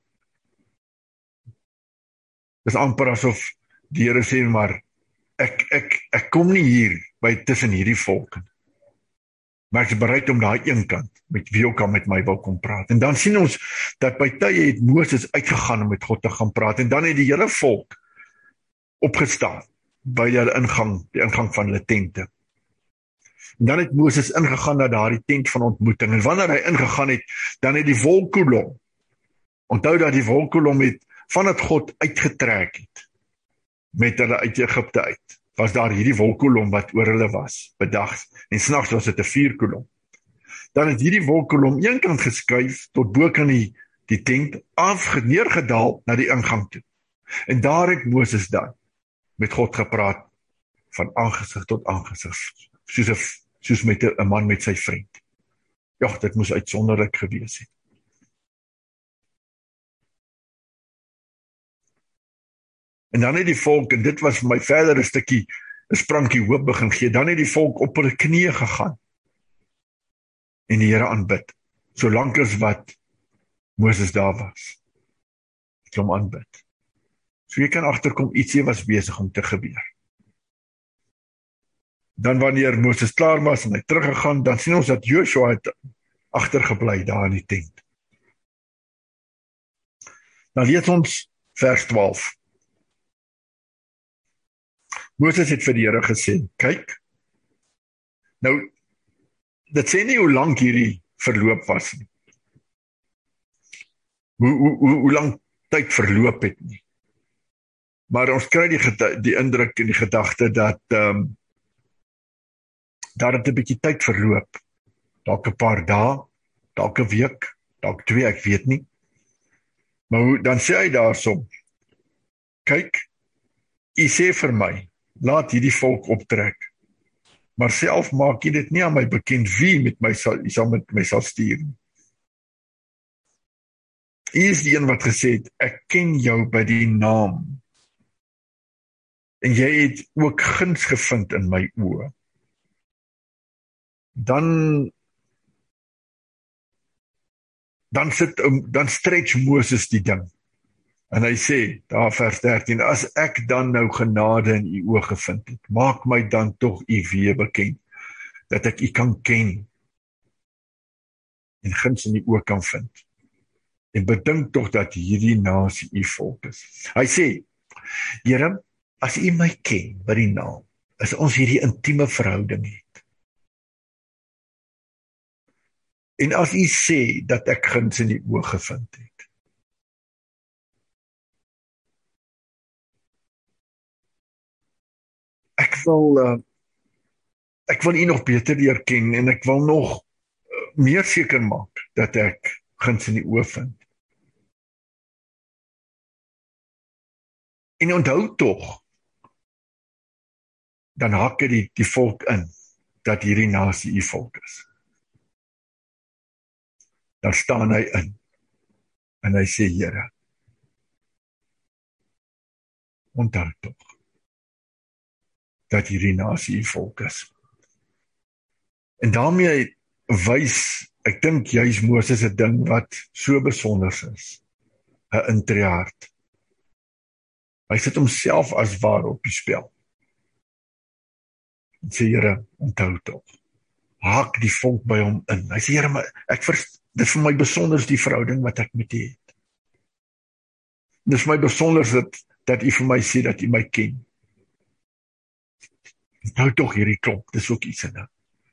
Dis amper asof die Here sê, maar ek, ek, ek kom nie hier by tussen hierdie volke. Maar ek is bereid om daai een kant, met wie ook al met my wil kom praat. En dan sien ons, dat by tye het Moses uitgegaan om met God te gaan praat, en dan het die hele volk opgestaan, by die ingang, die ingang van hulle tente. En dan het Moses ingegaan na daardie tent van ontmoeting, en wanneer hy ingegaan het, dan het die wolkkolom, onthou dat die wolkkolom het, van het God uitgetrek het, met hulle uit Egipte uit, was daar hierdie wolkkolom wat oor hulle was, bedags, en s'nags was dit 'n vuurkolom. Dan het hierdie wolkkolom eenkant geskuif, tot bo kan die, die tent, af, neergedaal, na die ingang toe. En daar het Moses dan, met God gepraat, van aangesig tot aangesig, soos, een, soos met 'n man met sy vriend. Ja, dit moes uitsonderlik gewees het. En dan het die volk, en dit was vir my verder 'n stukkie 'n sprankie hoop begin gee, dan het die volk op hulle knieë gegaan en die Here aanbid, solank as wat Moses daar was, het hom aanbid. So jy kan agterkom, ietsie was besig om te gebeur. Dan wanneer Moses klaar was en hy teruggegaan, dan sien ons dat Joshua het agtergebly daar in die tent. Dan lees ons vers twaalf. Moses het vir die Here gesê, kyk, nou, dit sê nie hoe lank hierdie verloop was nie. Hoe, hoe, hoe, hoe lang tyd verloop het nie. Maar ons kry die, die indruk en die gedagte dat um, dat het 'n bietjie tyd verloop. Dalk 'n paar dae, dalk 'n week, dalk twee, ek weet nie. Maar hoe, dan sê hy daarsom, kyk, u sê vir my, laat hierdie volk optrek, maar self maak jy dit nie aan my bekend wie met my sal, jy sal met my sal stuur. U is die een wat gesê het, ek ken jou by die naam, en jy het ook guns gevind in my oë. Dan dan sit dan stretch Moses die ding. En hy sê, daar vers dertien, as ek dan nou genade in u oë gevind het, maak my dan tog u weer bekend, dat ek u kan ken, en guns in u oë kan vind. En bedink tog dat hierdie nasie u volk is. Hy sê, Here, as u my ken by die naam, as ons hierdie intieme verhouding het, en as u sê dat ek guns in die oë gevind het, ek wil uh, ek wil u nog beter leer ken en ek wil nog uh, meer seker maak dat ek guns in die oë vind. En onthou tog, dan hak die, die volk in, dat hierdie nasie u volk is. Dan staan hy in, en hy sê, Here, onthou tog, dat hierdie nasie u volk is. En daarmee wys, ek dink juis Moses 'n ding wat so besonder is, 'n intreehart. Hy sit homself as waar op die spel. En sê, Here, onthou tog, haak die volk by hom in. Hy sê, Here, maar ek vers, dit is vir my besonder die verhouding wat ek met u het. Dit is vir my besonder dat, dat u vir my sê dat u my ken. Nou tog hierdie klomp, dis ook iets in dit.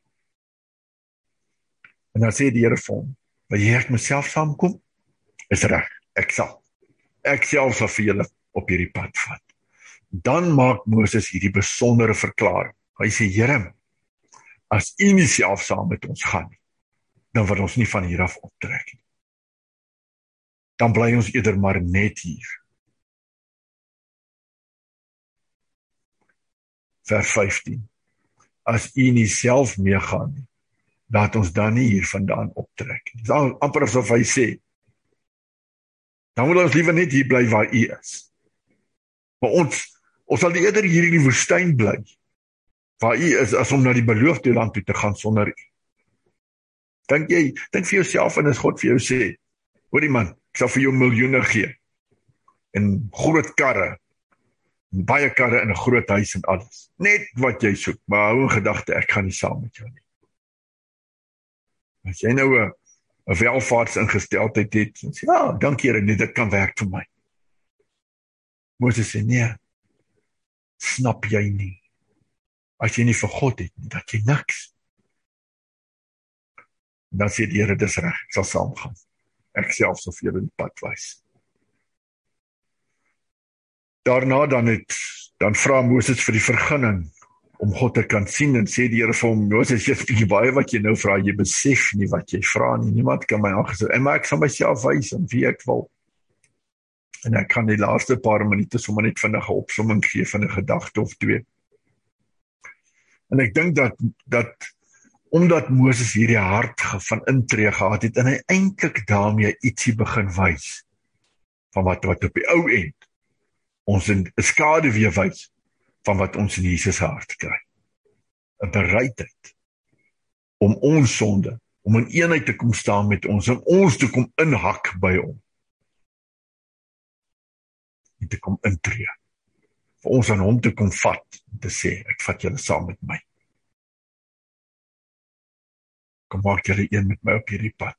En dan sê die Here vir hom, wil jy ek myself saamkom? Is reg, ek sal. Ek self sal vir julle op hierdie pad vat. Dan maak Moses hierdie besondere verklaring. Hy sê, Here, as u nie self saam met ons gaan, dan wil ons nie van hier af optrek nie. Dan bly ons eerder maar net hier. Vers vyftien. As u nie self meegaan nie, laat ons dan nie hier vandaan optrek nie. Dit is amper asof hy sê, dan wil ons liever net hier bly waar u is. Maar ons, ons sal eerder hier in die woestyn bly, waar u is, as om na die beloofde land toe te gaan sonder u. Dink jy, dink vir jouself en as God vir jou sê, hoorie man, ek sal vir jou miljoene gee, en groot karre, en baie karre en 'n groot huis en alles. Net wat jy soek, maar hou in gedagte, ek gaan nie saam met jou nie. As jy nou 'n 'n welvaartsingesteldheid het, dan sê, ja, dankie Here, nee, dit kan werk vir my. Moses sê, nee, snap jy nie, as jy nie vir God het, dat jy niks. En dan sê die Here, dis reg, ek sal saamgaan. Ek self sal vir julle die pad wys. Daarna dan het, dan vra Moses vir die vergunning, om God te kan sien, en sê die Here vir hom, Moses, jy het baie wat jy nou vra, jy besef nie wat jy vra nie, niemand kan my aangesê, en maar ek sal myself wys, en wie ek wil. En ek kan die laaste paar minute sommer net vinnig 'n opsomming gee van 'n gedagte of twee. En ek dink dat, dat omdat Moses hierdie hart van intree gehad het, en hy eintlik daarmee ietsie begin wys, van wat, wat op die ou end, ons in skade weer wys, van wat ons in Jesus hart kry. 'n Bereidheid om ons sonde, om in eenheid te kom staan met ons, om ons te kom inhak by hom. En te kom intree. Vir ons aan hom te kom vat, en te sê, ek vat julle saam met my. Kom maak julle een met my op hierdie pad.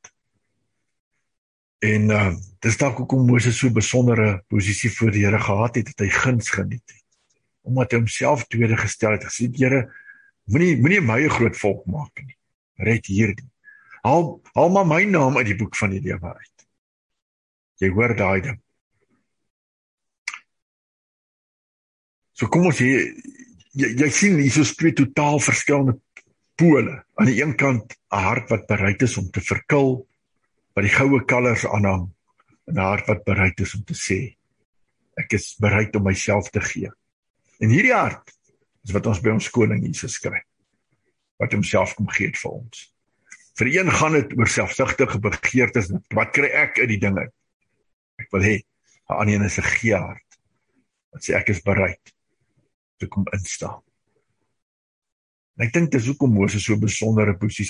En uh, dis dalk hoekom Moses so 'n besondere posisie voor die Here gehad het, dat hy guns geniet het. Omdat hy homself tweede gestel het, gesê, Here, moenie moenie my 'n groot volk maak nie. Red hierdie. Haal, haal maar my naam uit die boek van die lewe uit. Jy hoor daai ding. So kom ons hier, jy, jy sien hier so twee totaal verskillende pole. Aan die een kant 'n hart wat bereid is om te verkil, wat die goue kalvers aanhang, en 'n hart wat bereid is om te sê, ek is bereid om myself te gee. En hierdie hart is wat ons by ons koning Jesus kry, wat homself kom gee vir ons. Vir die een gaan dit oor selfsugtige begeertes, wat kry ek uit die dinge? Ek wil hê, 'n ander een is 'n gee hart, wat sê ek is bereid te kom instaan. En ek dink dis hoekom Moses so 'n besondere posisie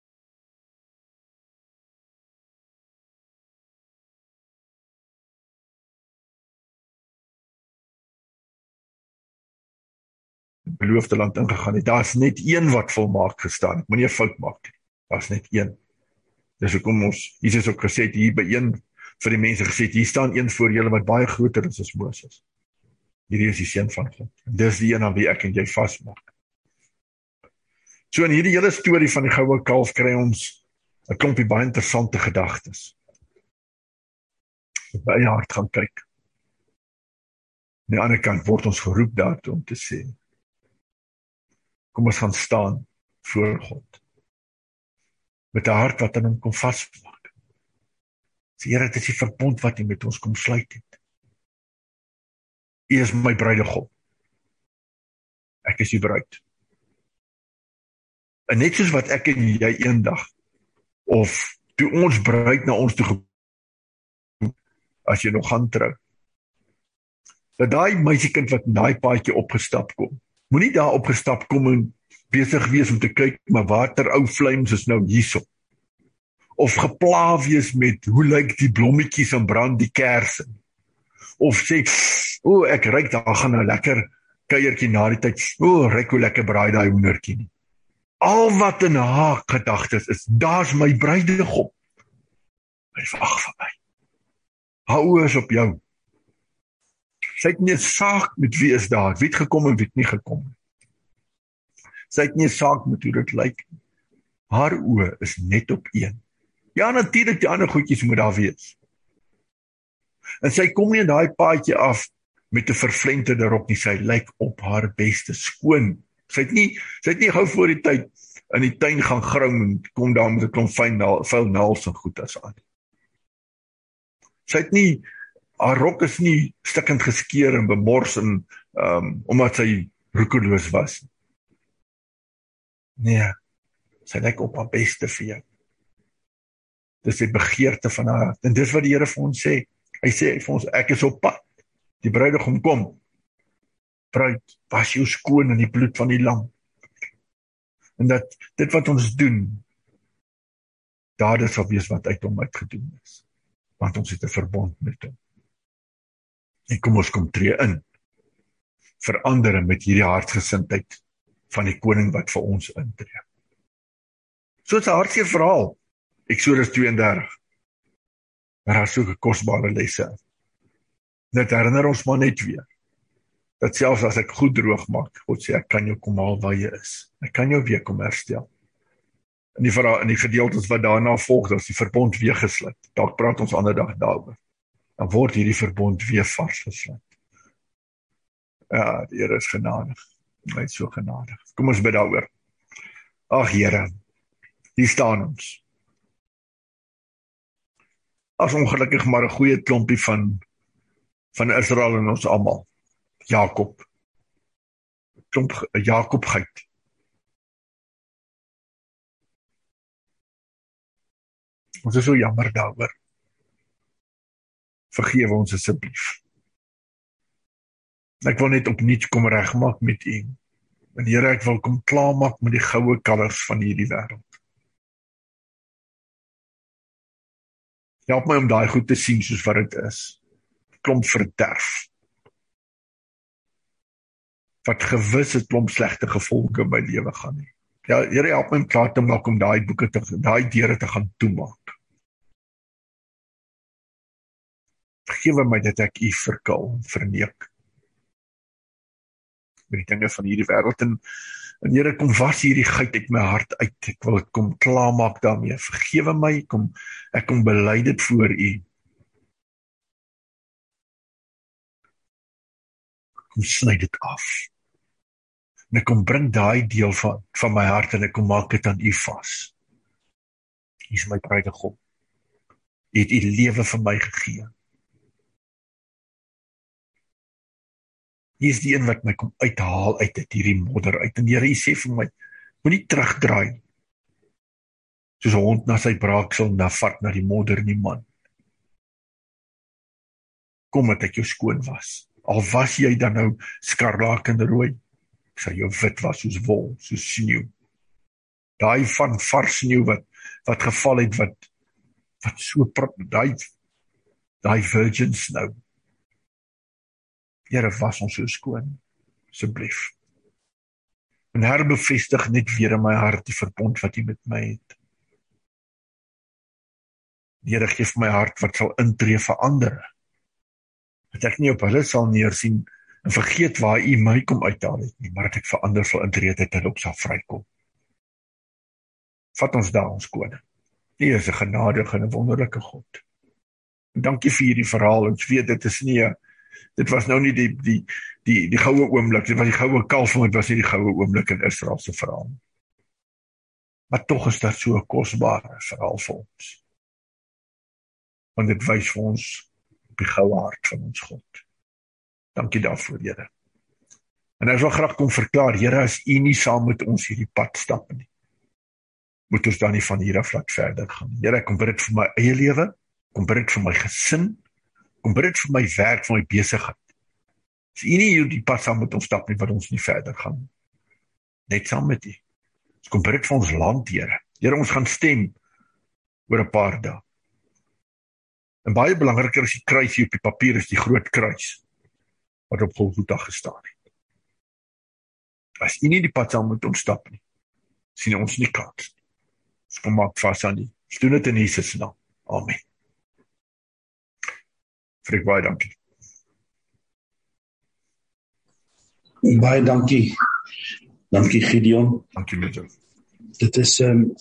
beloofde land ingegaan het. Daar's net een wat volmaak gestaan het. Moenie 'n fout maak nie. Daar's net een. Dis hoekom ons Jesus ook gesê het hier by een vir die mense gesê het, hier staan een voor julle wat baie groter is as Moses. Hierdie is die seun van God. Dis die een aan wie ek en jy vasmaak. So in hierdie hele storie van die goue kalf kry ons 'n klompie baie interessante gedagtes. By eie hart gaan kyk. Aan die ander kant word ons geroep daartoe om te sê, kom ons gaan staan voor God. Met 'n hart wat aan hom kom vasmaak. Sê, Here, dit is die verbond wat U met ons kom sluit het. U is my bruidegom. Ek is U bruid. En net soos wat ek en jy eendag, of toe ons bruid na ons toe gekom, as jy nog gaan trou, dat daai meisiekind wat in daai paadjie opgestap kom, moenie daar opgestap kom en besig wees om te kyk, maar watter ou vlems is nou hierso. Of gepla wees met, hoe lyk die blommetjies en brand die kerse. Of sê, o, oh, ek ryk, daar gaan nou lekker kuiertjie na die tyd, o, oh, ryk hoe lekker braai daai hoendertjie nie. Al wat in haar gedagtes is, daar's my bruidegom. Hy wag vir my. Haar oë is op jou. Sy het nie 'n saak met wie is daar, wie het gekom en wie het nie gekom. Sy het nie 'n saak met hoe dit lyk. Haar oë is net op een. Ja, natuurlik die ander goedjies moet daar wees. En sy kom nie in daai paadjie af met 'n vervlenterde rok nie, sy lyk op haar beste skoon. Sy het nie, sy het nie gou voor die tyd in die tuin gaan grum en kom daar met 'n klomp fyn vuil naels en goed as aan. Sy het nie, haar rok is nie stikkend geskeur en bemors en um, omdat sy roekeloos was. Nee, sy lyk op haar beste vir jou. Dis die begeerte van haar hart. En dis wat die Here vir ons sê. Hy sê vir ons, ek is op pad. Die bruidegom kom. Bruid, was jou skoon in die bloed van die lam. En dat dit wat ons doen, daar sal wees wat uit hom uitgedoen is. Want ons het 'n verbond met hom. En kom ons kom tree in. Verander met hierdie hartgesindheid van die koning wat vir ons intree. So 'n hartseer verhaal. Eksodus twee en dertig. Maar daar is so 'n kosbare lesse. Dit herinner ons maar net weer. Dat selfs as ek goed droog maak, God sê, ek kan jou kom haal waar jy is. Ek kan jou weer kom herstel. In die, verhaal, in die gedeeltes wat daarna volg, dat is die verbond weer gesluit. Dalk praat ons ander dag daaroor. Dan word hierdie verbond weer vars gesluit. Ja, die Here is genadig. Hy is so genadig. Kom ons bid daaroor. Ag Here, hier staan ons. As ongelukkig maar 'n goeie klompie van van Israel en ons almal. Jakob. Klomp Jakobgeit. Ons is so jammer daaroor. Vergewe ons asseblief. Ek wil net opnuut kom regmaak met U. En Here, ek wil kom klaarmaak met die goue kalvers van hierdie wêreld. Help my om daai goed te sien soos wat dit is. Klomp verderf. Wat gewis 'n klomp slegte gevolge in my lewe gaan hê. Ja, Here, help my om klaar te maak om daai boeke te daai deure te gaan toemaak. Vergewe my dat ek U verkil, verneek. Met die dinge van hierdie wêreld en, en Here, kom was hierdie geit uit my hart uit. Ek wil dit kom klaarmaak daarmee. Vergewe my, kom ek kom bely dit voor U. Kom sny dit af. En ek kom bring daai deel van, van my hart en ek kom maak dit aan U vas. U is my bruidegom. U het U lewe vir my gegee. U is die een wat my kom uithaal uit dit hierdie modder uit. En Here, U sê vir my, moenie terugdraai. Soos 'n hond na sy braaksel na vat na die modder nie, man. Kom dat ek jou skoon was. Al was jy dan nou skarlakenrooi, ek sal jou wit was soos wol, soos sneeu. Daai van vars sneeu wat wat geval het wat wat so daai daai virgin snow. Here, was ons so skoon, asseblief. En herbevestig net weer in my hart die verbond wat U met my het. Here, gee vir my hart wat sal intree vir ander. Dat ek nie op hulle sal neersien en vergeet waar U my kom uithaal het nie, maar dat ek vir ander sal intree dat hulle ook sal vrykom. Vat ons daar, ons koning. U is 'n genadige en 'n wonderlike God. En dankie vir hierdie verhaal. Ons weet dit is nie 'n Dit was nou nie die die die die goue oomblik, dit was die goue kalf, maar dit was nie die goue oomblik in Israel se verhaal. Maar tog is dit so 'n kosbare verhaal vir ons. Want dit wys vir ons op die goue hart van ons God. Dankie daarvoor, Here. En ek wil graag kom verklaar, Here, as U nie saam met ons hierdie pad stap nie, moet ons dan nie van hier af laat verder gaan. Here, ek kom bid dit vir my eie lewe, kom bid dit vir my gesin, kom bid dit vir my werk, vir my besigheid. As U nie hierdie pad saam met ons stap nie, wat ons nie verder gaan. Net saam met U. Ons kom bid dit vir ons land, Here. Here, ons gaan stem oor 'n paar dae. En baie belangriker as die kruis hier op die papier is die groot kruis wat op Golgotha gestaan het. As U nie die pad saam met ons stap nie, sien ons nie kans. Ons kom maak vas aan U. Ons doen dit in Jesus naam. Amen. Frik, baie dankie. Baie dankie. Dankie, Gideon. Dankie, Mitchell. Dit is um,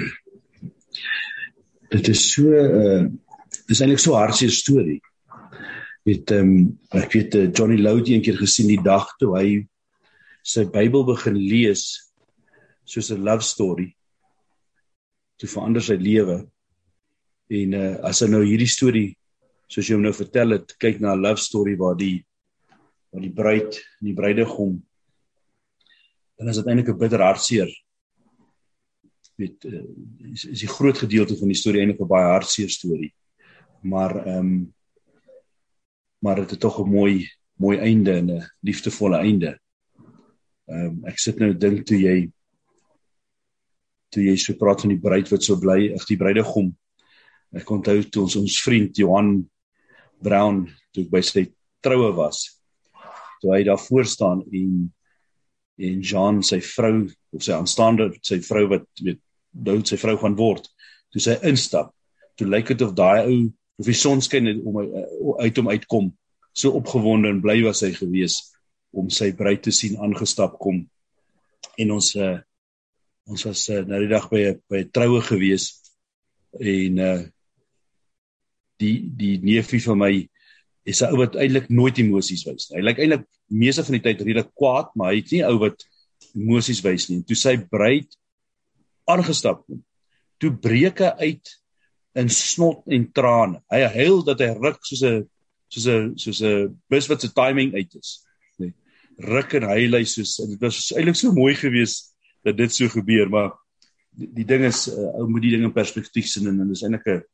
dit is so uh, dit is eintlik so 'n hartseer storie. Weet um, ek weet uh, Johnny Loud een keer gesien die dag toe hy sy Bybel begin lees soos 'n love story. Toe verander sy lewe. En uh, as hy nou hierdie storie soos jy hom nou vertel het, kyk na 'n love story waar die waar die bruid en die bruidegom, dan is dit eintlik 'n bitter hartseer. Weet, uh, is, is die groot gedeelte van die storie eintlik 'n baie hartseer storie. Maar ehm um, maar dit het tog 'n mooi mooi einde en 'n liefdevolle einde. Ehm um, ek sit nou dink toe jy toe jy so praat van die bruid wat so bly, ag die bruidegom. Ek onthou toe ons ons vriend Johan Brown, toe ek by sy troue was, toe hy daar voor staan en en Jean, sy vrou, of sy aanstaande, sy vrou wat weet, nou sy vrou gaan word, toe sy instap, toe lyk dit of daai ou, of die son skyn om uit hom uitkom, so opgewonde en bly was hy gewees om sy bruid te sien aangestap kom. En ons uh, ons was uh, nou die dag by 'n by 'n troue gewees en uh, die die neefie van my is 'n ou wat eintlik nooit emosies wys nie. Hy lyk eintlik meeste van die tyd redelik kwaad, maar hy het nie 'n ou wat emosies wys nie. Toe sy bruid aangestap kom, toe breek hy uit in snot en trane. Hy huil dat hy ruk soos 'n soos 'n soos 'n bus wat se timing uit is. Nee, ruk en huil hy soos, en dit was eintlik so mooi geweest dat dit so gebeur, maar die, die ding is, uh, ou moet die ding in perspektief sien en dit is eintlik 'n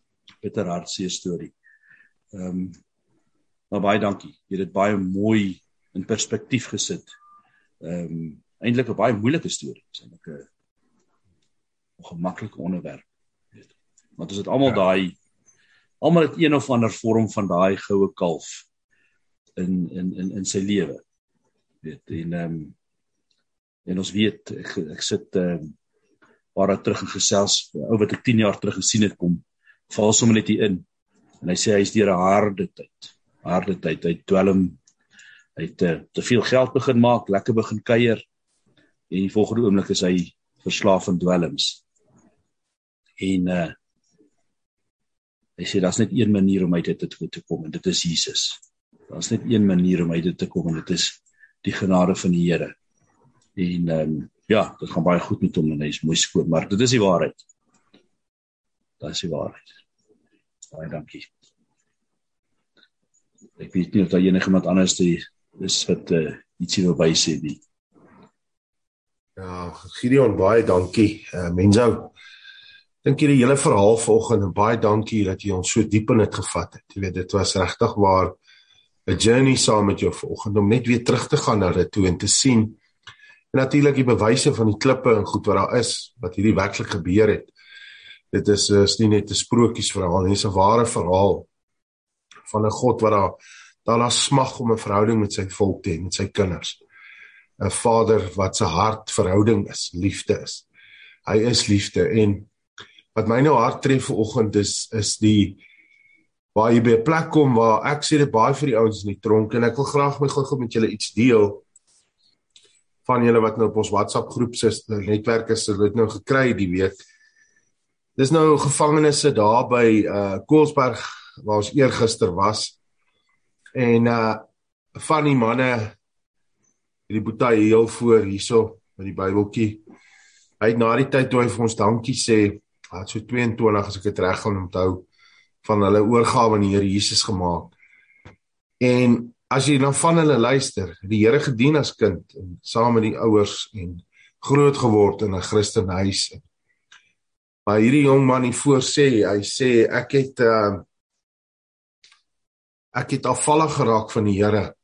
bitter hartseer storie. Ehm um, maar baie dankie. Jy het dit baie mooi in perspektief gesit. Ehm um, eintlik 'n baie moeilike storie, is eintlik 'n ongemaklike onderwerp. Weet. Want ons het almal ja. daai almal het een of ander vorm van daai goue kalf in in in in sy lewe. Weet, en ehm um, en ons weet ek, ek sit ehm um, waar terug in gesels, ou wat ek tien jaar terug gesien het kom, val sommer net hier in. En hy sê hy is deur 'n harde tyd. Harde tyd. Hy dwelm, hy het uh, te veel geld begin maak, lekker begin kuier. En die volgende oomblik is hy verslaaf aan dwelms. En uh, hy sê daar's net een manier om uit dit te, te kom en dit is Jesus. Daar's net een manier om uit dit te kom en dit is die genade van die Here. En um, ja, dit gaan baie goed met hom en hy is mooi skoon, maar dit is die waarheid. Dit is die waarheid. Baie dankie. Ek weet nie of daar enige iemand anders die is wat uh, ietsie wil bysê nie. Ja, Gideon, baie dankie. Uh, Menzo, dink jy die hele verhaal vanoggend en baie dankie dat jy ons so diep in dit gevat het. Jy weet, dit was regtig waar 'n journey saam met jou vanoggend om net weer terug te gaan na dit toe en te sien. En natuurlik die bewyse van die klippe en goed wat daar is, wat hierdie werklik gebeur het. Dit is, is nie net 'n sprokiesverhaal, dit is 'n ware verhaal van 'n God wat daar daar daar smag om 'n verhouding met sy volk te hê, met sy kinders. 'n Vader wat sy hart verhouding is, liefde is. Hy is liefde en wat my nou hart tref vanoggend is is die waar jy by 'n plek kom waar ek sê dit baie vir die ouens in die tronk en ek wil graag my gou-gou met julle iets deel van julle wat nou op ons WhatsApp groep is, netwerk is, hulle het nou gekry die week. Dis nou gevangenisse daar by uh, Koelsberg waar ons eergister was en uh, van die manne die boetie heel voor hierso met die Bybeltjie. Hy het na die tyd toe hy vir ons dankie sê, hy het so tweeëntwintig as ek dit reg gaan onthou, van hulle oorgawe aan die Here Jesus gemaak. En as jy dan van hulle luister, die Here gedien as kind, en saam met die ouers, en groot geword in 'n Christenhuis. Maar hierdie jong man hier voor sê, hy sê, ek het, uh, ek het afvallig geraak van die Here.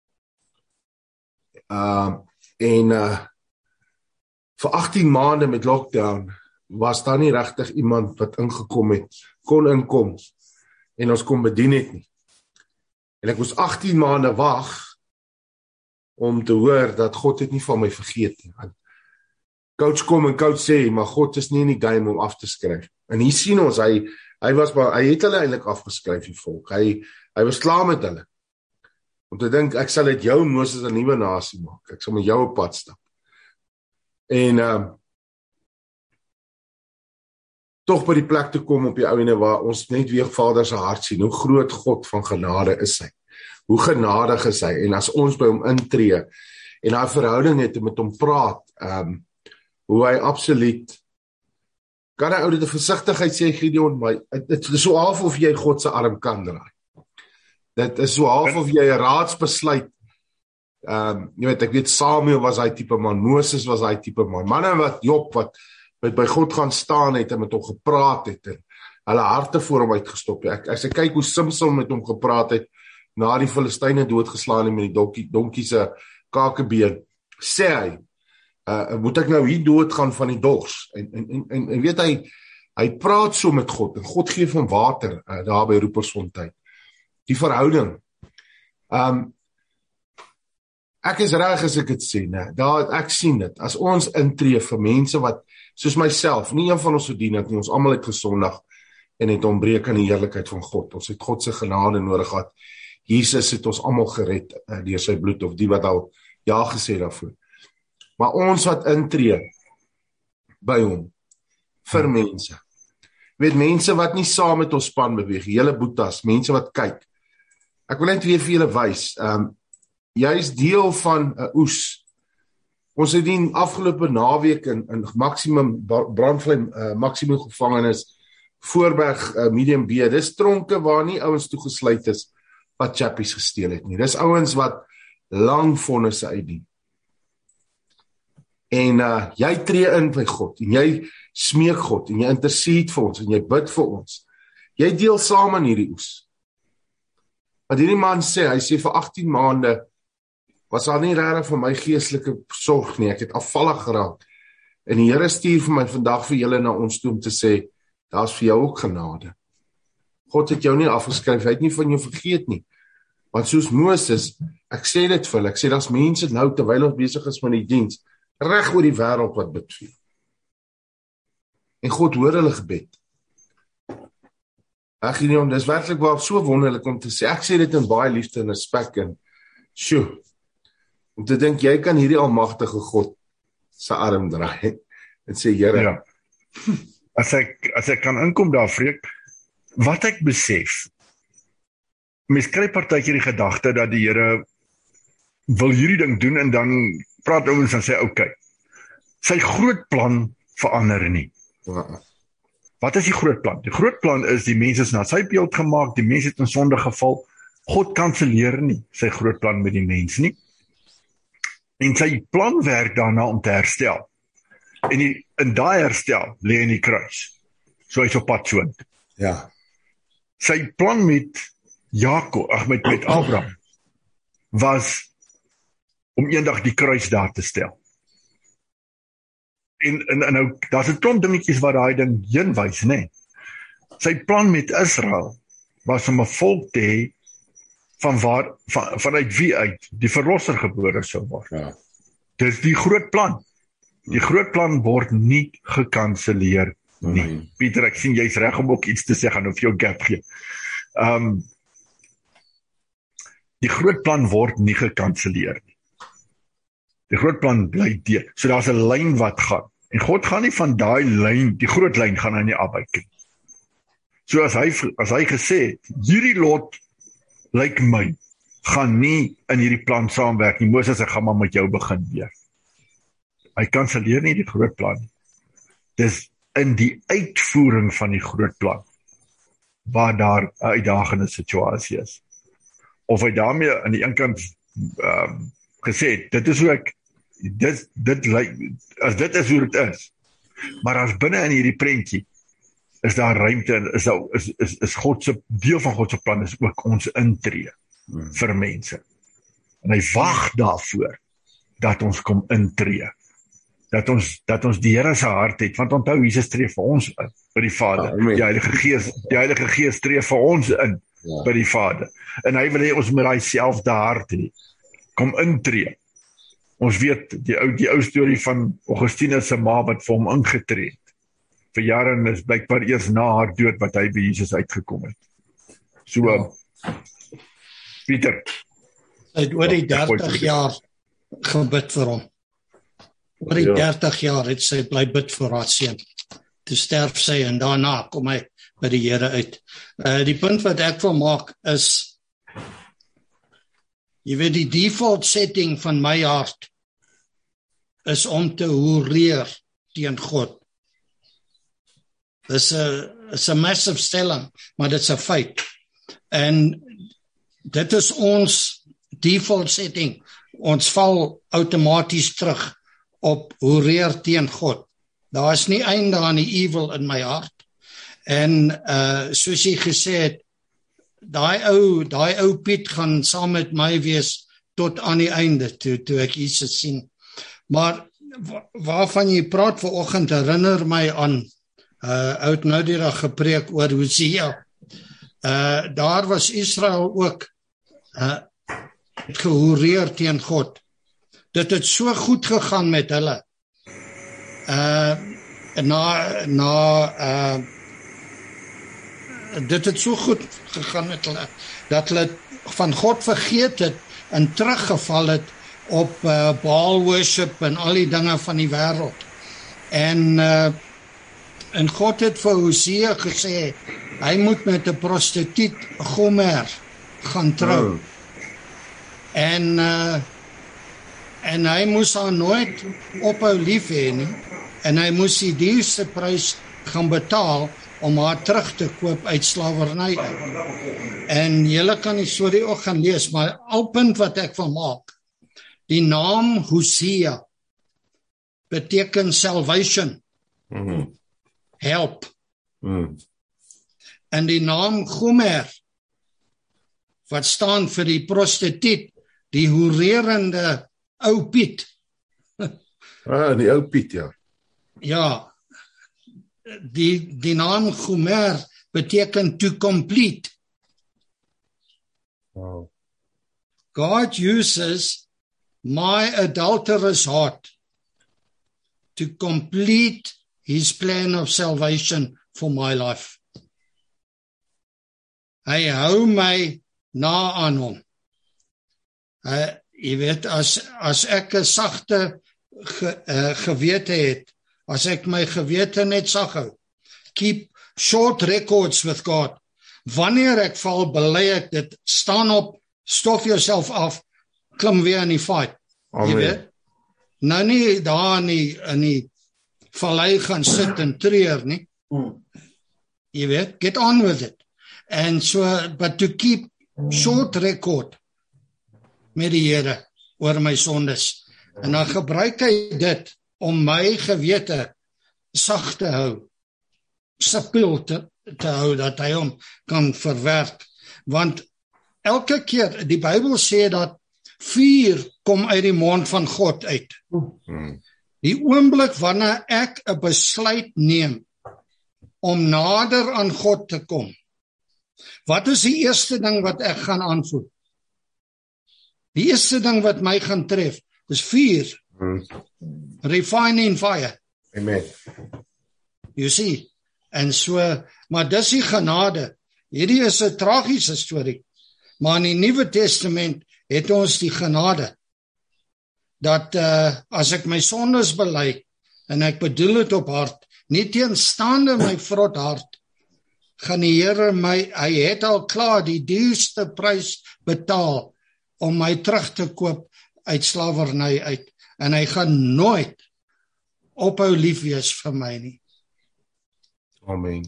Uh, en uh, vir agttien maande met lockdown, was daar nie regtig iemand wat ingekom het, kon inkom, en ons kon bedien het nie. En ek moes agttien maande wag, om te hoor dat God het nie van my vergeet nie. Coach kom en coach sê, maar God is nie in die game om af te skryf. En hier sien ons, hy, hy, was, hy het hulle eintlik afgeskryf, die volk. Hy, hy was klaar met hulle. Om te dink, ek sal dit jou, Moses, 'n nuwe nasie maak. Ek sal met jou op pad stap. En, um, toch by die plek te kom op die ouene waar ons net weer Vader se hart sien, hoe groot God van genade is hy. Hoe genadig is hy, en as ons by hom intree, en hy verhouding het en met hom praat, um, hoe hy absoluut, kan hy ou dit 'n versigtigheid sê, Gideon, maar dit is so half of jy God se arm kan draai. Dit is so half of jy 'n raadsbesluit, um, jy weet, ek weet Samuel was hy tipe man, Moses was hy tipe man, manne wat Job, wat met by God gaan staan het en met hom gepraat het, en hulle harte voor hom uitgestop het. Ek, as ek kyk hoe Samson met hom gepraat het, na die Filistyne doodgeslaan het met die donkie, donkie se kakebeen, sê hy, uh, moet ek nou hier doodgaan van die dors? En, en, en, en, en weet hy, hy praat so met God, en God gee hom water, uh, daar by Roepersfontein. Die verhouding. Um, ek is reg as ek dit sê, ne? Daar, ek sien dit, as ons intree vir mense wat, soos myself, nie een van ons verdien het nie, ons almal het gesondig, en het ontbreek aan die heerlikheid van God, ons het God se genade nodig gehad, Jesus het ons almal gered, uh, deur sy bloed, of die wat al ja gesê daarvoor. Maar ons wat intree, by hom, vir mense, weet mense wat nie saam met ons span beweeg, hele boetas, mense wat kyk, ek wil net weer vir julle wys, um, jy is deel van 'n oes. Ons het die afgelope naweek in, in maximum brandvlei uh, maximum gevangenis, Voorberg uh, medium B, dis tronke waar nie ouens toegesluit is wat chappies gesteel het nie. Dis ouens wat lang vonnisse uitdien. En uh, jy tree in by God, en jy smeek God, en jy intercede vir ons, en jy bid vir ons. Jy deel saam in hierdie oes. Wat hierdie man sê, hy sê vir agttien maande, was daar nie regtig vir my geestelike sorg nie. Ek het afvallig geraak. En die Here stuur vir my vandag vir julle na ons toe om te sê, daar's vir jou ook genade. God het jou nie afgeskryf, hy het nie van jou vergeet nie. Want soos Moses, ek sê dit vir hulle, ek sê daar's mense nou terwyl ons besig is met die diens, reg oor die wêreld wat bid vir. En God hoor hulle gebed. Ag nee, om dis werklik waar so wonderlik om te sê. Ek sê dit in baie liefde en respek en sjoe. Om te dink jy kan hierdie almagtige God se arm draai en sê Here. Ja. As ek as ek kan inkom daar, Freek, wat ek besef, mens kry partykeer die gedagte dat die Here wil hierdie ding doen en dan praat ouens en sê, okay, sy groot plan verander nie. Ja. Wat is die groot plan? Die groot plan is die mense is na sy beeld gemaak, die mense het in sonde geval, God kanselleer nie sy groot plan met die mens nie. En sy plan werk daarna om te herstel. En die, in daai herstel lê in die kruis. So hy's op pad soontoe. Ja. Sy plan met Jakob, ag met met Abraham was om eendag die kruis daar te stel. En en, en nou daar's 'n klomp dingetjies wat daai ding heen wys, nê. Nee. Sy plan met Israel was om 'n volk te hê van waar van, vanuit wie uit die verlosser gebore sou word. Ja. Dis die groot plan. Die groot plan word nie gekanselleer nie. Mm-hmm. Pieter, ek sien jy's reg om ook iets te sê, gaan of jou gap gee. Ehm um, die groot plan word nie gekanselleer nie. Die groot plan bly deur. So daar's 'n lyn wat gaan. En God gaan nie van daai lyn, die groot lyn gaan hy nie afwyk nie. So as hy as hy gesê het, hierdie lot lyk my gaan nie in hierdie plan saamwerk nie. Moses, ek gaan maar met jou begin weer. Hy kanselleer nie die groot plan. Dis in die uitvoering van die groot plan waar daar 'n uitdagende situasie is. Of hy daarmee aan die een kant um, gesê het, dit is hoe ek dit dit lyk as dit is hoe dit is. Maar as binne in hierdie prentjie is daar ruimte en is daar is is is God se deel van God se plan is ook ons intree hmm. vir mense. En hy wag daarvoor dat ons kom intree. Dat ons dat ons die Here se hart het, want onthou Jesus tree vir ons in by die Vader. Ja, die Heilige Gees, die Heilige Gees tree vir ons in ja. by die Vader. En hy wil hê ons met daai selfde hart hê. Kom intree. Ons weet die ou die ou storie van Augustinus se ma wat vir hom ingetree het. Vir jare en is blykbaar eers na haar dood wat hy by Jesus uitgekom het. So ja. Pieter. Hy het oor die dertig jaar gebid vir hom. Oor die dertig jaar het sy bly bid vir haar seun. Toe sterf sy en daarna kom hy by die Here uit. Uh, die punt wat ek wil maak is, jy weet die default setting van my hart is om te hoereer teen God. Dis 'n is 'n massive stelling, maar dit is 'n feit. En dit is ons default setting. Ons val outomaties terug op hoereer teen God. Daar is nie einde aan die evil in my hart. En uh soos jy gesê het, daai ou, daai ou Piet gaan saam met my wees tot aan die einde toe toe ek Jesus sien. Maar waarvan jy praat vanoggend herinner my aan uh oud nou die dag gepreek oor Hosea. Uh daar was Israel ook uh gehoereer teen God. Dit het so goed gegaan met hulle. Uh na na uh dit het so goed gegaan met hulle dat hulle van God vergeet het en teruggeval het op uh, Baal worship en al die dinge van die wêreld. En uh en God het vir Hosea gesê hy moet met 'n prostituut Gomer gaan trou. Oh. En uh en hy moes haar nooit ophou lief hê nie. En hy moes die duurste prys gaan betaal om haar terug te koop uit slawerny uit. En julle kan die storie ook gaan lees, maar alpunt wat ek wil maak, die naam Hosea beteken salvation, mm-hmm. help. Mm. En die naam Gomer, wat staan vir die prostituut, die hoererende ou Piet. Ah, die ou Piet, ja. Ja, die, die naam Gomer beteken to complete. Wow. God uses my adulterous heart to complete his plan of salvation for my life. Hy hou my na aan hom. Uh, jy weet, as, as ek 'n sagte ge, uh, gewete het, as ek my gewete net sag hou, keep short records with God. Wanneer ek val, bely ek dit, staan op, stof jouself af, klim weer in die fight. Jy weet? Nou nie daar in die, in die vallei gaan sit en treur nie. Jy weet, get on with it. And so, but to keep short record met die Here oor my sondes. En dan gebruik hy dit om my gewete sag te hou, stabiel te, te hou, dat hy hom kan verwerk. Want elke keer, die Bybel sê dat vuur kom uit die mond van God uit. Die oomblik wanneer ek 'n besluit neem om nader aan God te kom, wat is die eerste ding wat ek gaan aanvoel? Die eerste ding wat my gaan tref, is vuur. Hmm. Refining fire. Amen. You see? En so, maar dis die genade. Hierdie is 'n tragiese storie. Maar in die Nuwe Testament het ons die genade dat uh, as ek my sondes bely en ek bedoel dit op hart, nie teenstaande my vrot hart, gaan die Here my, hy het al klaar die duurste prys betaal om my terug te koop uit slawerny uit, en hy gaan nooit ophou lief wees vir my nie. Amen.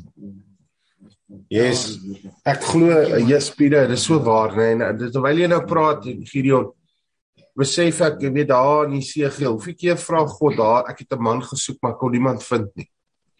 Yes, ek glo, yes, Pieter, dit is so waar, nee, en terwyl jy nou praat, Gideon, besef ek, jy weet daar in die Segel, hoeveel keer vra God daar, ek het 'n man gesoek, maar kon niemand vind nie.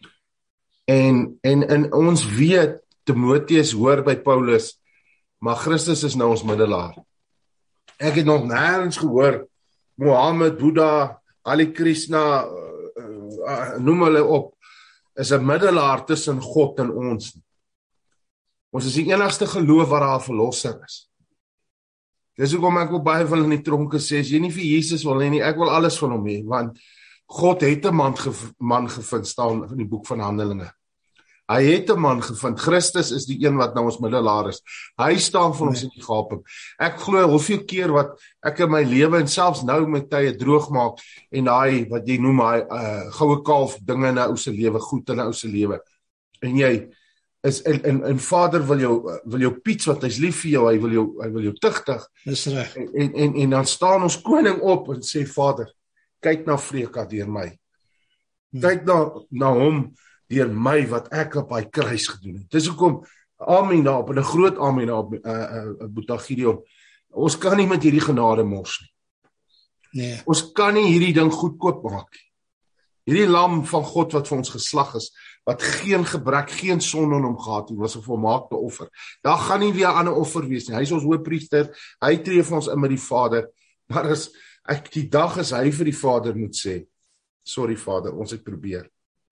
En, en, en ons weet, Timoteus hoor by Paulus, maar Christus is nou ons middelaar. Ek het nog nêrens gehoor, Mohammed, Boeddha, Ali Krishna, uh, uh, noem hulle op, is 'n middelaar tussen God en ons. Ons is die enigste geloof waar daar 'n verlosser is. Dis hoekom ek ook baie van in die tronke sê, as jy nie vir Jesus wil hê nie, ek wil alles van hom hê, want God het 'n man, gev man gevind, staan in die boek van Handelinge. Hy het 'n man gevind. Christus is die een wat nou ons middelaar is. Hy staan vir ons in die gaping. Ek glo hoeveel keer wat ek in my lewe en selfs nou met tye droog maak en daai wat jy noem hy uh, goue kalf dinge in 'n ou se lewe, goed in 'n ou se lewe. En jy is en, en, en Vader wil jou wil jou piets, wat hy's lief vir jou, hy wil jou hy wil jou tugtig. Dis reg. En, en en en dan staan ons koning op en sê Vader, kyk na Freka deur my. Kyk na na hom deur my wat ek op hy kruis gedoen het. Dis hoekom amen daarop, en 'n groot amen daarop, uh, uh, Boeta Gideon. Ons kan nie met hierdie genade mors nie. Nee. Ons kan nie hierdie ding goedkoop maak nie. Hierdie lam van God wat vir ons geslag is, wat geen gebrek, geen sonde in hom gehad het, was 'n volmaakte offer. Daar gaan nie weer 'n ander offer wees nie. Hy is ons hoëpriester, hy tree vir ons in met die Vader. Maar as ek die dag is hy vir die Vader moet sê, sorry Vader, ons het probeer.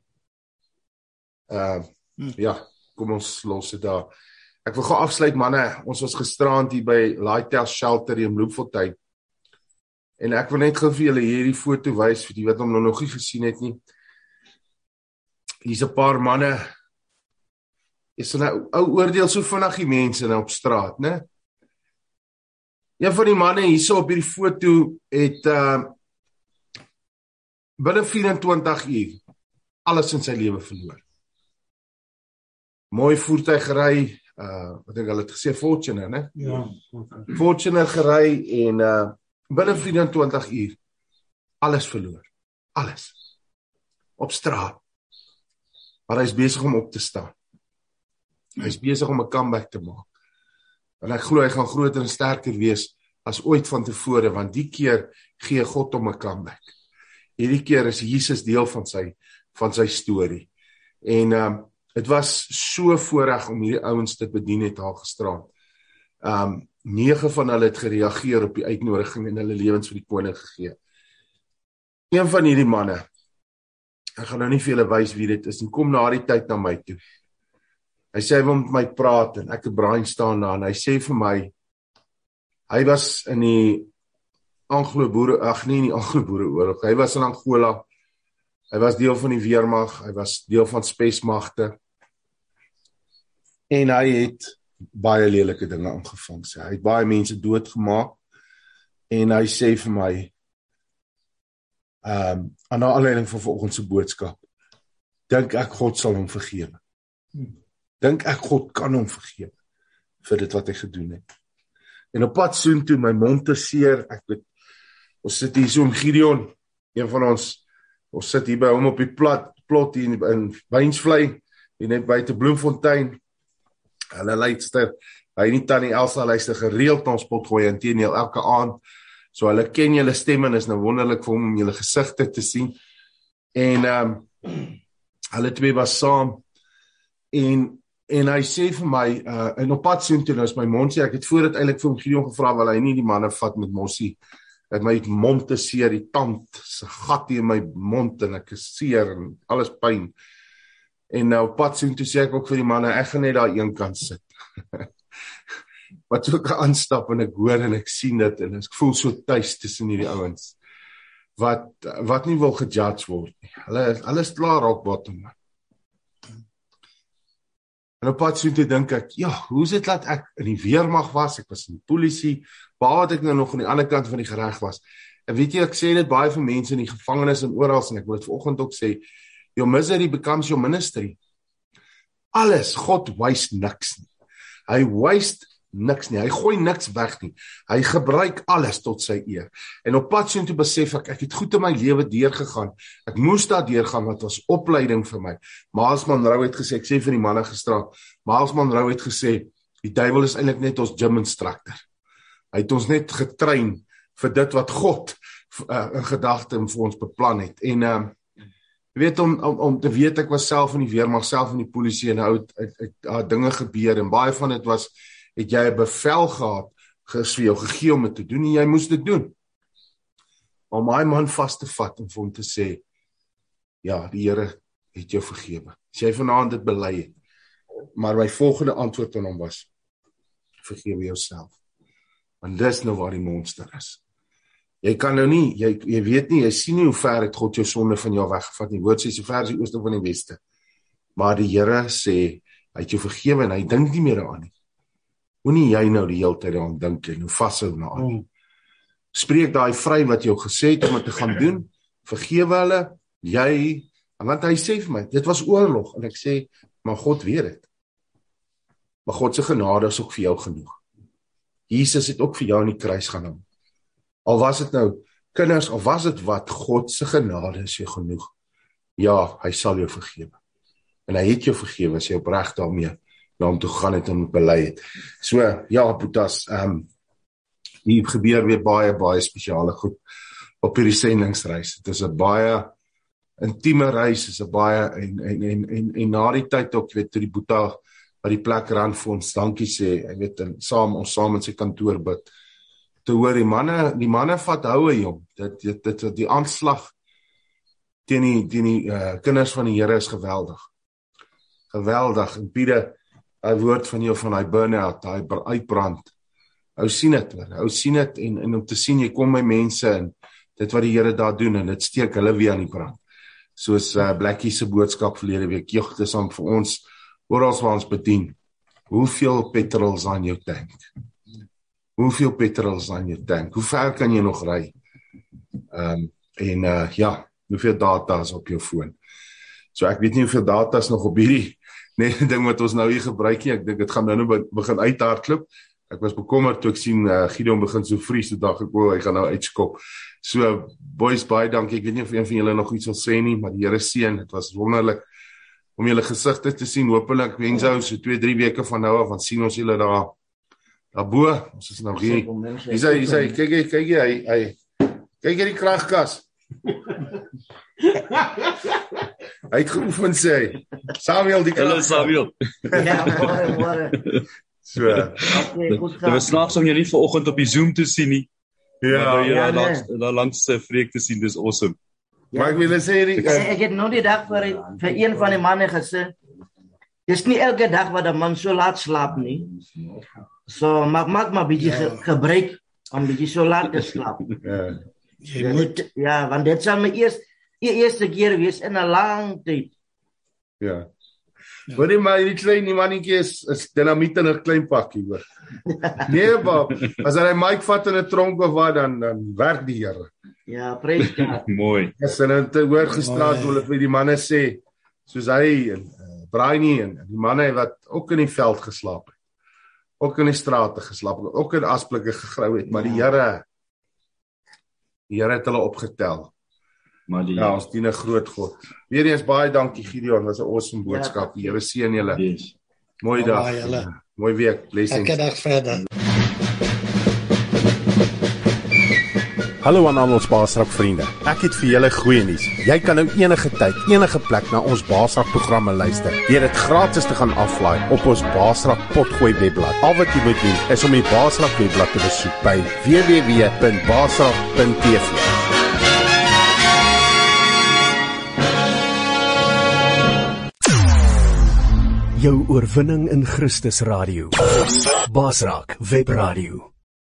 Uh, hmm. Ja, kom ons los dit daar. Ek wil gou afsluit manne, ons was gisterand hier by Lighthouse Shelter in Bloemfontein. En ek wil net gou vir julle hierdie foto wys vir die wat hom nog nie gesien het nie. Hier's 'n paar manne. Is nou ou oordeel so vinnig die mense nou op straat, né? Een van die manne hierso op hierdie foto het uh binne vyf en twintig uur alles in sy lewe verloor. Mooi voertuig gery, uh wat ek al het gesê, Fortuner, né? Ja. Fortuner gery en uh binne vyf en twintig uur alles verloor. Alles. Op straat. Maar hy is besig om op te staan. Hy is besig om 'n comeback te maak. En ek glo hy gaan groter en sterker wees as ooit van tevore, want die keer gee God hom 'n comeback. Hierdie keer is Jesus deel van sy van sy storie. En um, dit was so voorreg om hierdie ouens te bedien het al gisterand. Um, nege van hulle het gereageer op die uitnodiging en hulle lewens vir die koning gegee. Een van hierdie manne, ek gaan nou nie vir julle wys wie dit is, en kom na die tyd na my toe. Hy sê hy wil met my praat, en ek het Brian staan daar, en hy sê vir my, hy was in die Anglo-Boere, ag nee, nie Anglo-Boereoorlog, hy was in Angola, hy was deel van die weermag, hy was deel van spesmagte, en hy het baie lelike dinge aangevang, sê. Hy het baie mense doodgemaak, en hy sê vir my, um, aan die aanleiding van vanoggend se boodskap, dink ek God sal hom vergewe. Dink ek God kan hom vergewe, vir dit wat hy gedoen het. En op pad soontoe, my mond te seer, ek weet, ons sit hier so om Gideon, een van ons, ons sit hier by hom op die plat, plot hier in, in Weinsvlei, hier net buite Bloemfontein, hulle luister, hy nie tannie Elsa luister gereeld na ons potgooi, inteendeel elke aand, so hulle ken julle stem en is nou wonderlik vir hom om julle gesigte te sien, en um, hulle twee was saam, en, en hy sê vir my, uh, en op pad soontoe, nou is my mond sê, ek het voordat eintlik vir hom Gideon gevra, wil hy nie die manne vat met mossie, het my mond te seer, die tand, se gat in my mond, en ek is seer, en alles pyn, en nou op pad soontoe sê ek ook vir die manne, ek gaan net daar een kant sit, wat so ek aanstap, en ek hoor, en ek sien dit, en ek voel so tuis tussen hierdie ouens, wat, wat nie wil gejudge word, hulle, hulle is klaar rock bottom, en op pad soontoe dink ek, ja, hoe is dit dat ek in die weermag was, ek was in die polisie, behalwe wat ek nou nog aan die ander kant van die gereg was, en weet jy, ek sê dit baie vir mense in die gevangenis en oral, en ek wil dit vanoggend ook sê, your misery becomes your ministry, alles, God waste niks nie, hy waste niks nie, hy gooi niks weg nie, hy gebruik alles tot sy eer, en op pad soontoe besef ek, ek het goed in my lewe deurgegaan, ek moes daar deurgaan, wat was opleiding vir my, Miles Monroe het gesê, ek sê vir die manne gisterand, Miles Monroe het gesê, die duiwel is eintlik net ons gym instructor, hy het ons net getrein, vir dit wat God, uh, in gedagte vir ons beplan het, en, um, weet om, om, om te weet, ek was self in die weermag, self in die polisie, en nou het, het, het, het dinge gebeur, en baie van dit was, het jy 'n bevel gehad, vir jou gegee om dit te doen, en jy moes dit doen. Om my man vast te vat, en vir hom te sê, ja, die Here het jou vergewe. As jy vanaand dit bely het, maar my volgende antwoord aan hom was, vergewe jouself. Want dis nou waar die monster is. Jy kan nou nie, jy, jy weet nie, jy sien nie hoe ver het God jou sonde van jou weggevat nie. Woord sê, so ver is die ooste van die weste. Maar die Here sê, hy het jou vergewe, en hy dink nie meer daaraan nie. Hoe nie jy nou die hele tyd daaraan dink, en hoe vashou na aan. Mm. Spreek daai vry wat jou gesê het om dit te gaan doen, vergewe hulle, jy, want hy sê vir my, dit was oorlog, en ek sê, maar God weet dit. Maar God se genade is ook vir jou genoeg. Jesus het ook vir jou in die kruis gaan hang. Al was dit nou kinders, al was dit wat, God se genade is jou genoeg. Ja, hy sal jou vergewe. En hy het jou vergewe, as jy opreg daarmee na hom toe gaan het en bely het. So, ja, Boetas, um, hier gebeur weer baie, baie spesiale goed op hierdie sendingsreis. Het is 'n baie intieme reis, is 'n baie, en, en, en, en, en na die tyd ook, weet, toe die Boeta, wat die plek rand vir ons dankie sê, ek weet, en saam, ons saam in sy kantoor bid, te hoor, die manne, die manne vat houe, jong, dit, dit, dit, die aanslag teen die, teen die uh, kinders van die Here is geweldig. Geweldig, en Piede, hy woord van jou van hy burn-out, hy uitbrand, ou sien het, ou sien het, en, en om te sien, jy kom by mense, en dit wat die Here daar doen, en dit steek hulle weer aan die brand, soos uh, Blackie se boodskap verlede week, joh, dit is om vir ons, oral waar ons bedien, hoeveel petrol is aan jou tank? Hoeveel petrol is aan jou tank? Hoe ver kan jy nog ry? Um, en uh, ja, hoeveel data is op jou foon? So ek weet nie hoeveel data is nog op hierdie nee, ding wat ons nou hier gebruik nie, ek dink het gaan nou nou begin uithardloop, ek was bekommerd toe ek sien uh, Gideon begin so vries, toe dacht ek, oh, hy gaan nou uitskop. So, boys, baie dankie, ek weet nie of een van julle nog iets wil sê nie, maar die Here seën, het was wonderlik om julle gesigte te sien, hopelik wens ou so twee, drie weke van nou af, want sien ons julle daar, daarbo, ons is nou hier, hier sê, hier sê, kyk jy, kyk jy, hy, hy, kyk jy die kragkas, hy het geoefen sê, Samuel die kragkas, Samuel, ja, môre, môre, So. Okay, goed Dit was snaaks om jou nie vanoggend op die Zoom te sien nie. Ja. Maar jy Ja, daar nee. langs daar langs se vreek te sien, dis awesome. Maar ek wil sê die Ek, ek het nou die dag vir, vir een van die manne gesê, dis nie elke dag wat 'n man so laat slaap nie. So maak maak maar 'n bietjie ge, gebruik om bietjie so laat te slaap. ja. Jy moet Ja, want dit sal my eers die eerste keer wees in 'n lang tyd. Ja. Hoor jy maar, die klein die mannetjie is, is dinamiet in 'n klein pakkie, hoor. Nee, Bob, as hy Mike vat in 'n tronk of wat, dan dan werk die Here. Ja, prys God. Mooi. Yes, en het hoor gisterand wil ek vir die manne sê, soos hy en uh, Brainy en die manne wat ook in die veld geslaap het. Ook in die strate geslaap het, ook in asblikke gegrou het, maar die Here die Here het hulle opgetel. Maar die Ja, ons dien 'n groot God. Weer eens baie dankie Gideon, was 'n awesome boodskap. Die Here seën julle. Yes. Mooi dag. Baie julle. Mooi week. Blessings. elke dag verder. Hallo aan al ons Baasrak vriende. Ek het vir julle goeie nuus. Jy kan nou enige tyd, enige plek na ons Baasrak programme luister. Deur dit gratis te gaan aflaai op ons Baasrak Potgooi webblad. Al wat jy moet doen is om die Baasrak webblad te besoek by w w w punt baasrak punt t v. Jou oorwinning in Christus Radio. Basraak Webradio.